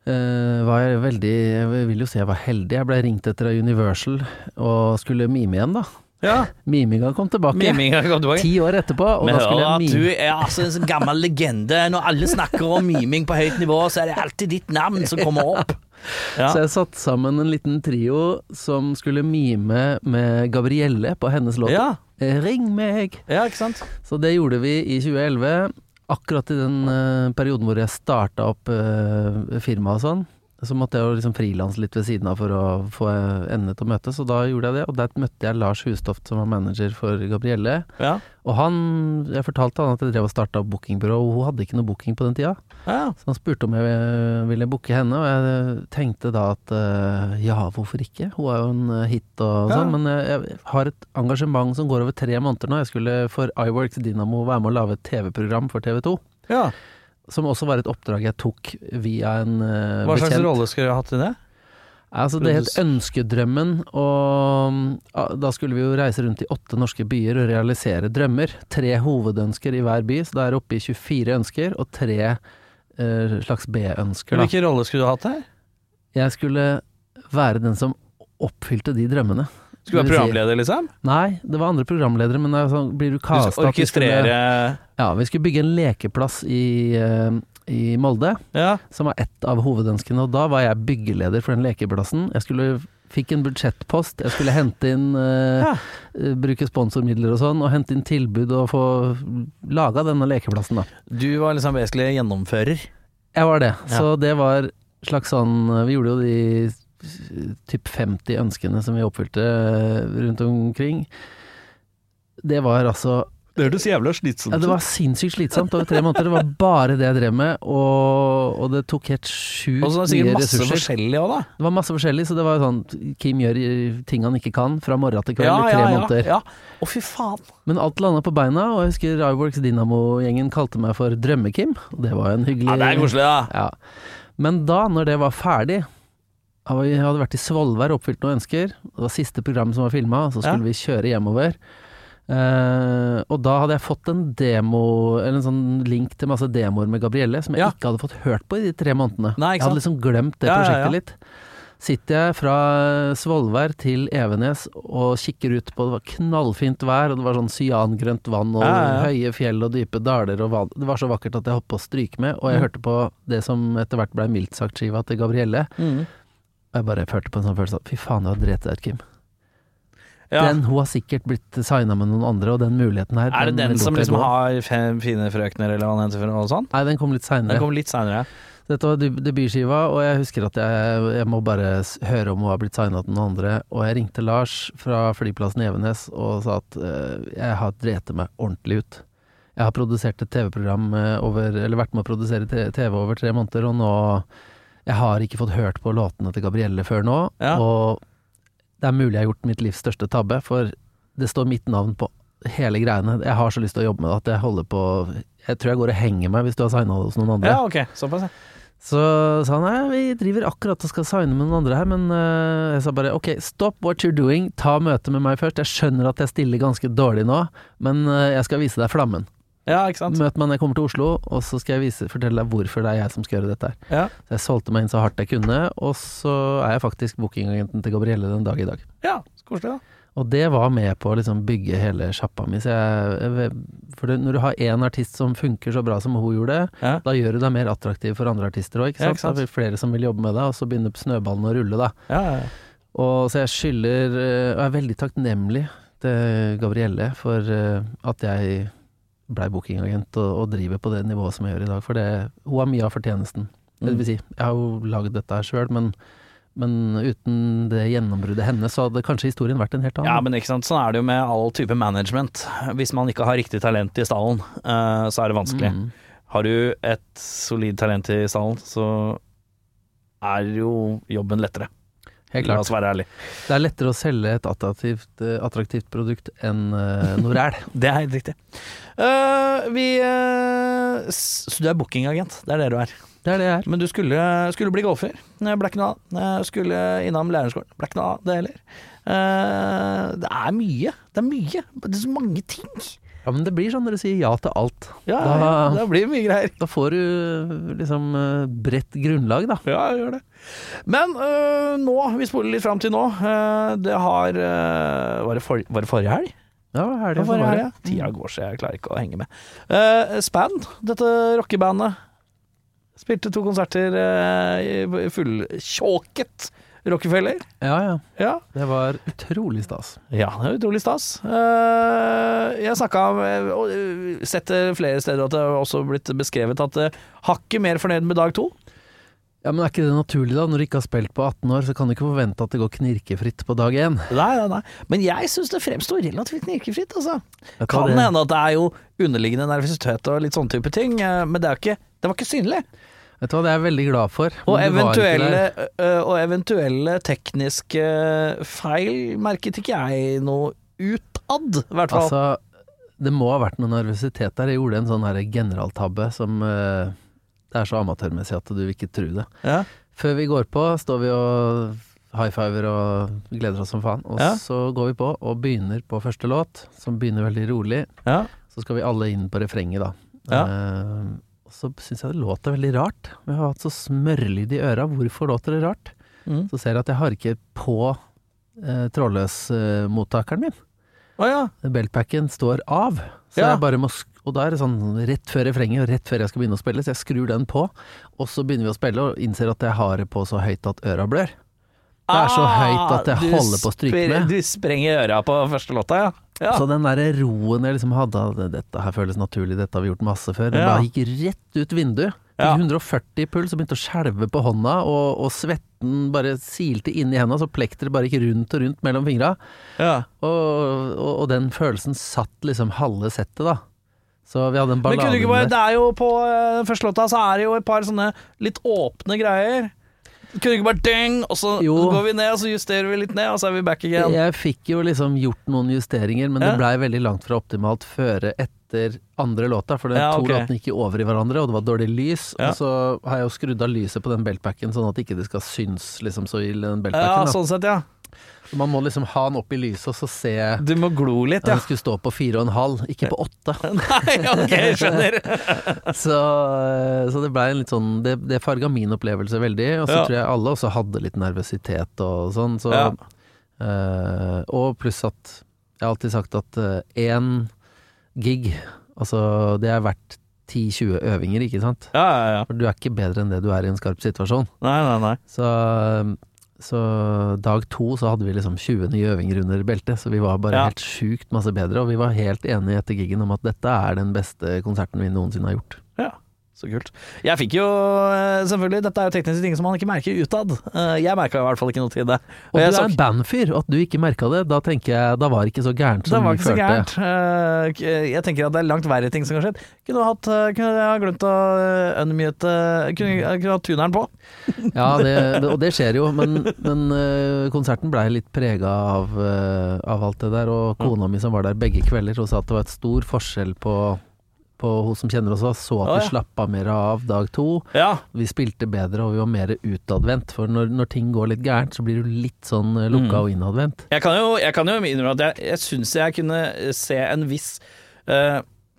Uh, var jeg veldig, jeg vil jo si jeg var heldig. Jeg ble ringt etter av Universal og skulle mime igjen, da. Ja. Miminga kom tilbake. Miminga kom tilbake. Ti år etterpå, og Men da skulle jeg mime. Du er altså en sånn gammel legende. Når alle snakker om miming på høyt nivå, så er det alltid ditt navn som kommer opp. Ja. Så jeg satt sammen en liten trio som skulle mime med Gabrielle på hennes låt. Ja. Ring meg! Ja, ikke sant? Så det gjorde vi i tjue elleve. Akkurat i den uh, perioden hvor jeg starta opp uh, firma og sånn, så måtte jeg jo liksom frilanse litt ved siden av for å få endene til å møtes, og da gjorde jeg det, og der møtte jeg Lars Hustoft som var manager for Gabrielle, Ja. og han, jeg fortalte han at jeg drev og starta opp bookingbyrå, og hun hadde ikke noe booking på den tida, Ja. så han spurte om jeg ville booke henne, og jeg tenkte da at uh, ja, hvorfor ikke? Hun er jo en uh, hit og Ja. sånn, men jeg, jeg har et engasjement som går over tre måneder nå. Jeg skulle for iWorks Dynamo være med å lage et T V-program for T V to. Ja. Som også var et oppdrag jeg tok via en uh, Hva slags bekjent. rolle skulle du ha hatt i det? Altså, det het Ønskedrømmen, og ja, da skulle vi jo reise rundt i åtte norske byer og realisere drømmer. Tre hovedønsker i hver by, så det er oppe i tjuefire ønsker, og tre uh, slags B-ønsker. Da. Hvilken rolle skulle du hatt her? Jeg skulle være den som oppfylte de drømmene. Skulle du være programleder, liksom? Nei, det var andre programledere, men det er sånn, blir du Du kastet skal orkestrere Ja, vi skulle bygge en lekeplass i, uh, i Molde, Ja. som var ett av hovedønskene, og da var jeg byggeleder for den lekeplassen. Jeg skulle fikk en budsjettpost, jeg skulle hente inn uh, Ja. uh, bruke sponsormidler og sånn, og hente inn tilbud og få laga denne lekeplassen, da. Du var liksom vesentlig gjennomfører. Jeg var det, Ja. så det var slags sånn Vi gjorde jo de typ femti ønskene som vi oppfylte rundt omkring. Det var altså Det hørtes jævla slitsomt Ja, det var sinnssykt slitsomt over tre måneder. Det var bare det jeg drev med, og, og det tok helt sjukt Og så er det mye sikkert masse ressurser. forskjellig også, da. Det var masse forskjellig, så det var sånn Kim gjør ting han ikke kan fra morgen til kveld Ja, i tre ja, ja, måneder. ja. Å, fy faen. Men alt landet på beina, og jeg husker iWorks Dynamo-gjengen kalte meg for Drømme-Kim, og det var en hyggelig Ja, det er koselig, da. Ja. Men da, når det var ferdig, jeg hadde vært i Svolvær og oppfylt noen ønsker, det var siste program som var filmet, så skulle Ja. vi kjøre hjemover. Uh, og da hadde jeg fått en demo, eller en sånn link til masse demoer med Gabrielle, som jeg Ja. ikke hadde fått hørt på i de tre månedene. Nei, ikke jeg hadde sant? liksom glemt det Ja, ja, prosjektet ja. litt. Sitter jeg fra Svolvær til Evenes og kikker ut på, det var knallfint vær, og det var sånn cyangrønt vann, og Ja, ja, ja. høye fjell og dype daler, og vann. Det var så vakkert at jeg hoppet på å stryke med, og jeg Mm. hørte på det som etter hvert ble mildt sagt skiva til Gabrielle, Mm. og jeg bare følte på en sånn følelse at fy faen, du har drept deg ut, Kim. Ja. Den, hun har sikkert blitt signet med noen andre, og den muligheten her Er det den lot som jeg liksom gå. har fem fine frøkner, eller hva den heter for noe sånt? Nei, den kom litt Den senere. kom litt senere. Dette var deb- debutskiva, og jeg husker at jeg, jeg må bare s- høre om hun har blitt signet til noen andre, og jeg ringte Lars fra flyplassen i Evenes og sa at uh, jeg har drept meg ordentlig ut. Jeg har produsert et T V-program eh, over, eller vært med å produsere te- T V over tre måneder, og nå, jeg har ikke fått hørt på låtene til Gabrielle før nå, Ja. og det er mulig jeg har gjort mitt livs største tabbe, for det står mitt navn på hele greiene. Jeg har så lyst til å jobbe med det, at jeg holder på, jeg tror jeg går og henger meg hvis du har signet hos noen andre. Ja, ok. Såpass, ja. Så sa han, nei, vi driver akkurat og skal signe med noen andre her, men uh, jeg sa bare, ok, stop what you're doing, ta møte med meg først. Jeg skjønner at jeg stiller ganske dårlig nå, men uh, jeg skal vise deg flammen. Ja, ikke sant? Møt meg når jeg kommer til Oslo, og så skal jeg vise, fortelle deg hvorfor det er jeg som skal gjøre dette her. Ja. Så jeg solgte meg inn så hardt jeg kunne, og så er jeg faktisk bookingagenten til Gabrielle den dag i dag. Ja, så koselig da. Og det var med på å liksom bygge hele sjappa mi. Så jeg, jeg, for det, når du har én artist som funker så bra som hun gjorde, Ja. da gjør du deg mer attraktiv for andre artister òg, ikke Ja, sant? ikke sant? Da er det flere som vil jobbe med deg, og så begynner snøballen å rulle, da. Ja, ja, ja. Og så jeg skylder, og er veldig takknemlig til Gabrielle for eh, at jeg blei bookingagent og, og driver på det nivået som jeg gjør i dag, for det, hun har mye av fortjenesten. Det Mm. vil si, jeg har jo lagd dette her sjøl, men Men uten det gjennombruddet hennes, så hadde kanskje historien vært en helt annen. Ja, men ikke sant, sånn er det jo med all type management. Hvis man ikke har riktig talent i stallen, eh, så er det vanskelig. Mm. Har du et solid talent i stallen, så er jo jobben lettere. Helt La klart. oss være ærlig. Det er lettere å selge et attraktivt, eh, attraktivt produkt enn uh, noe ræl. Det er helt riktig. Eh, vi eh, s- Så du er bookingagent, det er det du er. Det er det jeg er. Men du skulle, skulle bli golfer. Det ble ikke noe av. Jeg skulle innom lærerskolen. Ble ikke noe av det heller. Eh, det er mye. Det er mye. Det er så mange ting. Ja, men det blir sånn når du sier ja til alt. Ja, da, ja, det blir mye greier. Da får du liksom bredt grunnlag, da. Ja, jeg gjør det. Men øh, nå, vi spoler litt fram til nå. Øh, det har øh, var, det for, var det forrige helg? Ja, helg, det var forrige helg. Tida går, så jeg klarer ikke å henge med. Uh, Span, dette rockebandet, spilte to konserter uh, i fulltjåket Rockefeller. Ja, ja, ja. Det var utrolig stas. Ja, det var utrolig stas. Uh, jeg snakket om, og uh, sett flere steder at det har også blitt beskrevet at uh, hakket mer fornøyd med dag to. Ja, men er ikke det naturlig da? Når du ikke har spilt på atten år, så kan du ikke forvente at det går knirkefritt på dag én. Nei, nei, nei. Men jeg synes det fremstår relativt knirkefritt, altså. Det kan det. hende at det er jo underliggende nervøsitet og litt sånne type ting, men det, er ikke, det var ikke synlig. Vet du hva, det er jeg veldig glad for. Og eventuelle, og eventuelle tekniske feil merket ikke jeg noe utad, i hvert fall. Altså, det må ha vært noe nervøsitet der. Jeg gjorde en sånn her generaltabbe som uh, det er så amatørmessig at du vil ikke tro det. Ja. Før vi går på, står vi og high-fiver og gleder oss som faen. Og ja. Så går vi på og begynner på første låt, som begynner veldig rolig. Ja. Så skal vi alle inn på refrenget da. Ja. Uh, og så synes jeg det låter veldig rart. Vi har hatt så smørlyd i øra. Hvorfor låter det rart? Mm. Så ser jeg at jeg har ikke på uh, trådløs-mottakeren min. Å ja. Beltpacken står av. Så ja. jeg bare må sk- og da er det sånn rett før refrenget, og rett før jeg skal begynne å spille, så jeg skrur den på, og så begynner vi å spille, og innser at jeg har det på så høyt at øra blør. Det er så Ah, høyt at jeg du holder på å stryke med. Du sprenger øra på første låta, ja. ja. Så den der roen jeg liksom hadde, dette her føles naturlig, dette har vi gjort masse før, den Ja. bare gikk rett ut vinduet. Ja. hundre og førti puls, og begynte å skjelve på hånda, og, og svetten bare silte inn i hendene, så plekteret bare gikk rundt og rundt mellom fingra. ja. Og, og, og den følelsen satt liksom halve settet da. Så vi hadde en Men kunne ballade du ikke bare, med- det er jo på uh, første låta så er det jo et par sånne litt åpne greier. Kunne du ikke bare ding, og så Jo. går vi ned, og så justerer vi litt ned, og så er vi back again. Jeg fikk jo liksom gjort noen justeringer, men Ja. det blei veldig langt fra optimalt føre etter andre låta, for det Ja, to ok. låtene gikk jo over i hverandre, og det var dårlig lys, Ja. og så har jeg jo skrudd av lyset på den beltpacken, sånn at ikke det skal synes liksom så ille den Ja, beltpacken. da. sånn sett, ja. Så man må liksom ha den opp i lyset, og så se Du må glo litt, ja. ja. Den skulle stå på fire og en halv, ikke på åtte. Nei, ok, jeg skjønner. Så, så det blei en litt sånn Det, det farga min opplevelse veldig, og så Ja. tror jeg alle også hadde litt nervøsitet og sånn. Så, Ja. eh, og pluss at jeg har alltid sagt at én gig, altså det er verdt ti tjue øvinger, ikke sant? Ja, ja, ja. For du er ikke bedre enn det du er i en skarp situasjon. Nei, nei, nei. Så, så dag to så hadde vi liksom tjue nye øvinger under beltet, så vi var bare Ja. helt sjukt masse bedre, og vi var helt enige etter gigen om at dette er den beste konserten vi noensinne har gjort. Ja, så kult. Jeg fikk jo, eh, selvfølgelig, dette er jo tekniske ting som man ikke merker utad. Eh, Jeg merket i hvert fall ikke noe til det. Og jeg du så- er en bandfyr, og at du ikke merka det, da tenker jeg, da var det ikke så gærent Det som var vi ikke så følte. gærent. Eh, k- Jeg tenker at det er langt verre ting som kan skje. Kunne du hatt, eh, kunne jeg ha glemt å eh, unmute, kunne jeg kunne hatt tuneren på. Ja, det, det- og det skjer jo, men, men eh, konserten blei litt prega av, eh, av alt det der, og kona mi som var der begge kvelder, hun sa at det var et stor forskjell på på hun som kjenner oss, så at Å, vi ja. slappa mer av dag to. Ja, Vi spilte bedre, og vi var mer utadvendt, for når, når ting går litt gærent, så blir du litt sånn eh, lukka Mm. og innadvendt. jeg kan jo, jeg kan jo innrømme at jeg, jeg syns jeg kunne se en viss eh,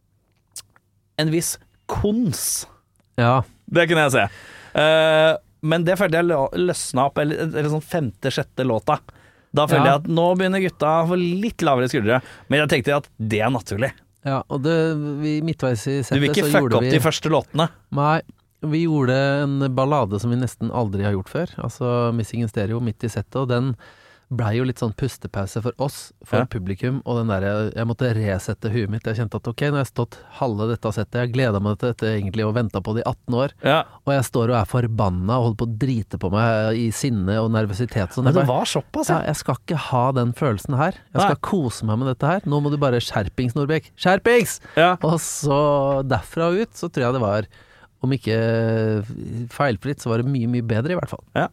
En viss kons. Ja, Det kunne jeg se. Eh, men det følte jeg lø- løsna opp, eller, eller sånn femte-sjette låta. Da følte Ja. jeg at nå begynner gutta å få litt lavere skuldre. Men jeg tenkte at det er naturlig. ja og det, vi midtveis i Du vil settet ikke så fucke gjorde opp vi de første låtene. Nei, vi gjorde en ballade som vi nesten aldri har gjort før, altså Missing in Stereo midt i settet, og den blei jo litt sånn pustepause for oss, for Ja. publikum, og den der, jeg måtte resette huet mitt. Jeg kjente at ok, nå har jeg stått halve dette settet, jeg gleda meg til dette egentlig og venta på det i atten år, Ja. og jeg står og er forbanna og holder på å drite på meg i sinne og nervøsitet. Sånn. Men Jeg det bare, var såpass, ja, ja. jeg skal ikke ha den følelsen her. Jeg skal Nei. kose meg med dette her. Nå må du bare skjerpings, Nordbekk. Skjerpings! ja. Og så derfra ut, så tror jeg det var, om ikke feilfritt, så var det mye, mye bedre i hvert fall. Ja.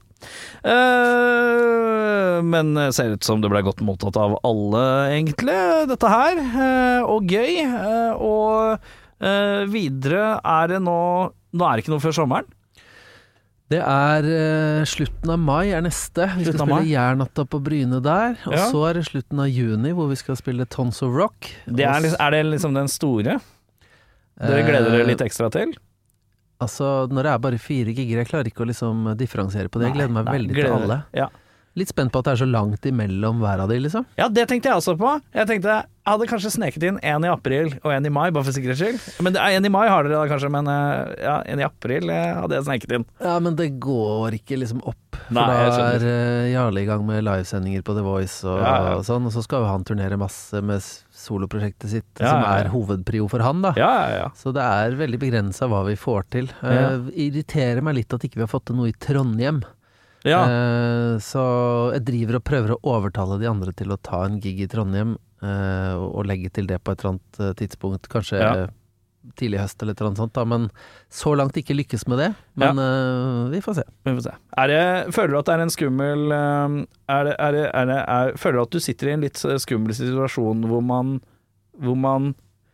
Eh, men det ser ut som det ble godt mottatt av alle, egentlig, dette her. eh, og gøy. eh, og eh, videre er det nå Nå er det ikke noe før sommeren. Det er uh, slutten av mai er neste. Vi skal spille Jærnatta på Bryne der. Og ja. Så er det slutten av juni hvor vi skal spille Tons of Rock. Det er, er det liksom den store? Dere gleder dere litt ekstra til? Altså, når det er bare fire gigger, jeg klarer ikke å liksom differensiere på det. Jeg gleder meg nei, veldig gleder. til alle. Ja. Litt spent på at det er så langt imellom hver av de, liksom. Ja, det tenkte jeg også på. Jeg tenkte, jeg hadde kanskje sneket inn en i april og en i mai, bare for sikkerhets skyld. Men det er en i mai har dere da kanskje, men ja, en i april hadde jeg sneket inn. Ja, men det går ikke liksom opp. For Nei, da er uh, Jarle i gang med livesendinger på The Voice og, ja, ja. og sånn, og så skal jo han turnere masse med soloprosjektet sitt, ja, som er ja, ja. hovedprio for han, da. Ja, ja, ja. Så det er veldig begrenset hva vi får til. Uh, ja. Irriterer meg litt at ikke vi har fått til noe i Trondheim. Ja. Uh, så jeg driver og prøver å overtale de andre til å ta en gig i Trondheim uh, og, og legge til det på et eller annet tidspunkt, kanskje ja. tidlig høst eller et eller annet sånt da, men så langt ikke lykkes med det, men ja. uh, vi får se. Vi får se. Er det, føler du at det er en skummel er det, er det, er det, er, føler du at du sitter i en litt skummel situasjon hvor man hvor man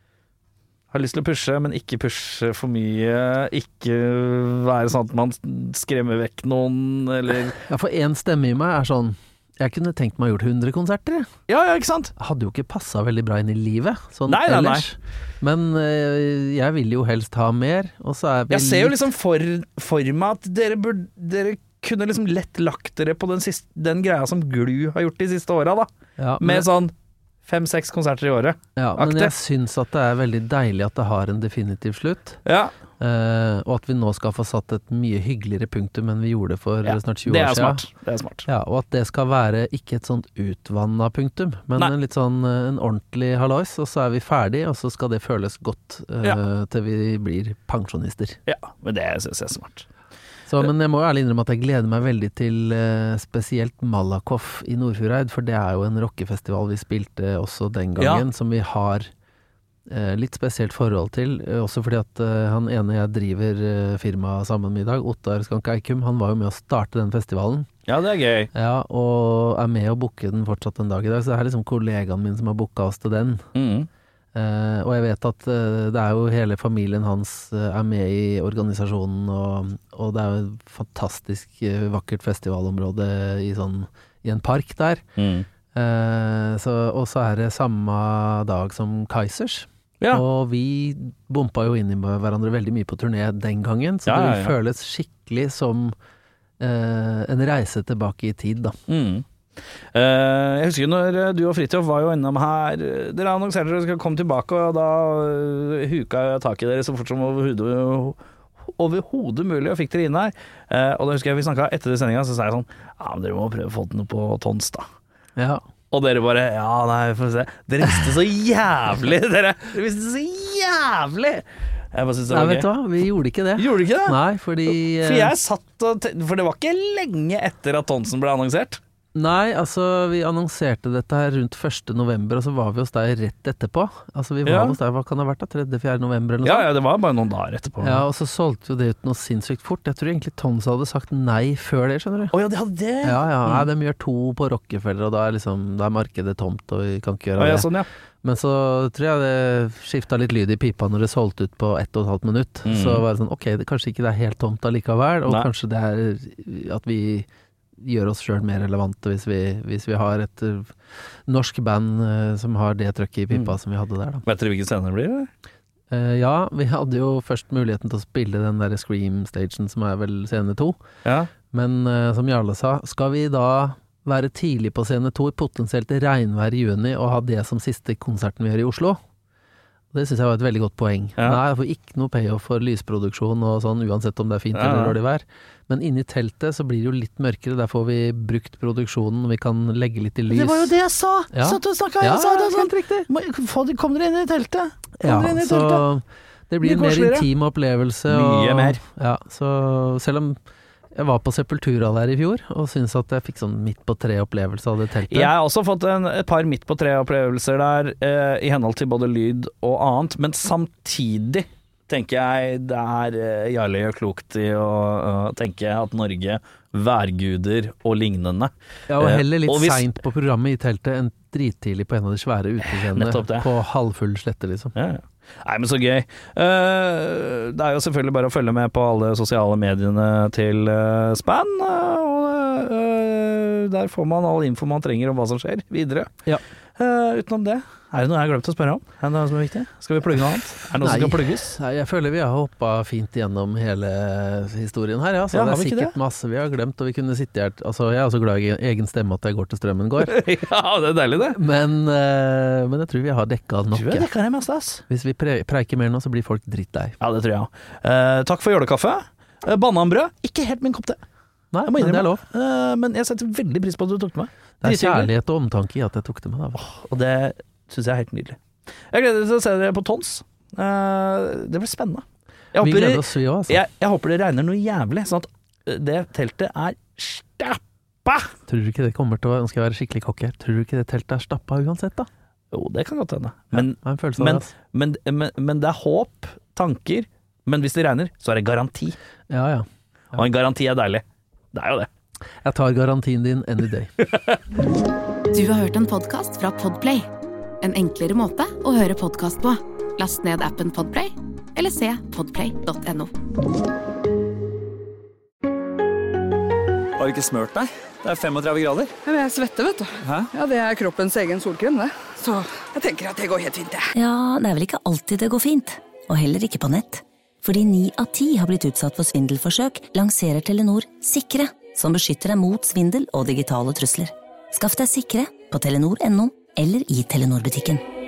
har lyst til å pushe, men ikke pushe for mye, ikke være sånn at man skremmer vekk noen, eller... Ja, for en stemme i meg er sånn, jeg kunne tenkt meg å gjort hundre konserter. Ja, ja, ikke sant? Hadde jo ikke passet veldig bra inn i livet, sånn nei, nei, ellers. Nei. Men øh, jeg vil jo helst ha mer, og så er vi Jeg ser jo liksom for, for meg at dere, burde, dere kunne liksom lett lagt dere på den, siste, den greia som Glu har gjort de siste åra, da. Ja, med men... sånn fem-seks konserter i året. Ja, men jeg syns at det er veldig deilig at det har en definitiv slutt. Ja. Uh, og at vi nå skal få satt et mye hyggeligere punktum enn vi gjorde for ja, snart tjue det år er siden. Smart. Det er smart. Ja, og at det skal være ikke et sånt utvannet punktum, men Nei. en litt sånn en ordentlig hallois, og så er vi ferdig, og så skal det føles godt uh, ja. til vi blir pensjonister. Ja, men det synes jeg er smart. Så, men jeg må ærlig innrømme at jeg gleder meg veldig til uh, spesielt Malakoff i Nordfjordeid, for det er jo en rockefestival vi spilte også den gangen, ja. som vi har uh, litt spesielt forhold til, uh, også fordi at uh, han ene jeg driver uh, firma sammen med i dag, Ottar Skanke Eikum, han var jo med å starte den festivalen. Ja, det er gøy. Ja, og er med å booke den fortsatt en dag i dag, så det er liksom kollegaen min som har booket oss til den. Mhm. Uh, og jeg vet at uh, det er jo hele familien hans uh, er med i organisasjonen, og, og det er jo et fantastisk uh, vakkert festivalområde i, sånn, i en park der. Mm. Uh, så, og så er det samme dag som Kaizers. Ja. Og vi bompa jo inn i hverandre veldig mye på turné den gangen, så ja, det ja, ja. føles skikkelig som uh, en reise tilbake i tid, da. Mm. Uh, jeg husker når du og Fritjof var jo innom her. Dere annonserte dere skulle komme tilbake, og da uh, huka jeg tak i dere så fort som overhodet overhodet mulig, og fikk dere inn her. Uh, og da husker jeg vi snakket etter det sendingen, så sa jeg sånn, ja, men dere må prøve å få til noe på Tons da. Ja. Og dere bare, ja, nei, får se. Dere visste så jævlig, dere. Dere visste så jævlig. Jeg bare synes det var nei, gøy. vet du hva, vi gjorde ikke det. Gjorde ikke det? Nei, fordi... For jeg satt og for det var ikke lenge etter at Tonsen ble annonsert. Nei, altså vi annonserte dette her rundt første november, og så var vi hos deg rett etterpå. Altså vi var ja. hos deg, hva kan det ha vært da? tredje fjerde november eller noe ja, sånt? Ja, det var bare noen dager etterpå. Ja, og så solgte jo det ut noe sinnssykt fort. Jeg tror egentlig Tons hadde sagt nei før det, skjønner du? Åja, oh, de hadde det? Ja, ja, mm. nei, de gjør to på Rockefeller, og da er, liksom, da er markedet tomt, og vi kan ikke gjøre oh, ja, det. Sånn, ja. Men så tror jeg det skiftet litt lyd i pipa når det solgte ut på ett og et halvt minutt. Mm. Så var det sånn, ok, det, kanskje ikke det er helt tomt allikevel, og nei. Kanskje det er at vi... gjør oss selv mer relevante hvis vi, hvis vi har et uh, norsk band uh, som har det trøkket i pipa mm. som vi hadde der da. Vet dere hvilken scene det blir? Uh, ja, vi hadde jo først muligheten til å spille den der Scream-stagen som er vel scene to. Ja. Men uh, som Jarle sa, skal vi da være tidlig på scene to i potensielt regnvær i juni og ha det som siste konserten vi gjør i Oslo? Det synes jeg var et veldig godt poeng. Ja. Nei, jeg får ikke noe payoff for lysproduksjon og sånn, uansett om det er fint ja. Eller dårlig vær. Men inni teltet så blir det jo litt mørkere, der får vi brukt produksjonen, og vi kan legge litt i lys. Det var jo det jeg sa! Ja. Satt og snakket, jeg ja, sa det sånn. Helt riktig. Kom dere inn i teltet. Kom ja, inn i så teltet. det blir en mer intim opplevelse. Mye og, mer. Ja, så selv om jeg var på Sepultura der i fjor, og synes at jeg fikk sånn midt på tre-opplevelse av det teltet. Jeg har også fått en, et par midt på tre-opplevelser der, eh, i henhold til både lyd og annet, men samtidig tenker jeg det er eh, Jarle gjør klokt i å uh, tenke at Norge værguder og lignende. Ja, og heller litt eh, og hvis, sent på programmet i teltet enn drittidlig på en av de svære utescenene på halvfull slette, liksom. Ja, ja. Nei, men så gøy. Uh, det er jo selvfølgelig bare å følge med på alle sosiale mediene til uh, Span, uh, og uh, der får man all info man trenger om hva som skjer videre. Ja. Uh, utenom det, er det noe jeg har glemt å spørre om? Er det noe som er viktig? Skal vi plugge noe annet? Er det noe Nei. som skal plugges? Nei, jeg føler vi har hoppet fint gjennom hele historien her, ja. Så Ja, det har er vi ikke sikkert masse vi har glemt, og vi kunne sitte her Altså, jeg er så glad i egen stemme at jeg går til strømmen går. Ja, det er deilig det. Men, eh, men jeg tror vi har dekket nok. Tror jeg ja. det kan jeg mest, ass. Hvis vi pre preiker mer nå, så blir folk drittlei. Ja, det tror jeg også. Uh, takk for jålekaffe. Uh, Bananbrød, ikke helt min kopp te. Nei, Jeg må men det er innrømme. lov. Uh, men jeg setter veldig pris på at du tok det med. Det er Drithyggelig. kjærlighet og omtanke i at jeg tok det med. Da. Og det synes jeg er helt nydelig. Jeg gleder meg til å se dere på Tons. Uh, det blir spennende. Jeg Vi håper, gleder det, oss, vi òg, altså. jeg, jeg håper det regner noe jævlig, sånn at det teltet er stappa. Tror du ikke det kommer til å Nå skal jeg være skikkelig kokke her. Tror du ikke det teltet er stappa uansett, da? Jo, det kan godt hende. Men, Ja, jeg har en følelse av men, det, altså. men, men, men det er håp, tanker. Men hvis det regner, så er det garanti. Ja, ja. Og en garanti er deilig. Det er jo det. Jeg tar garantien din any day. Du har hørt en podcast fra Podplay. En enklere måte å høre podcast på. Last ned appen Podplay, eller se podplay punktum no. Har du ikke smørt deg? Det er femogtredve grader. Ja, men jeg svetter, vet du. Hæ? Ja, det er kroppens egen solkrem, det. Så jeg tenker at det går helt fint, det. Ja, det er vel ikke alltid det går fint, og heller ikke på nett. Fordi ni av ti har blitt utsatt for svindelforsøk, lanserer Telenor Sikre, som beskytter deg mot svindel og digitale trusler. Skaff deg Sikre på telenor punktum no eller i Telenor-butikken.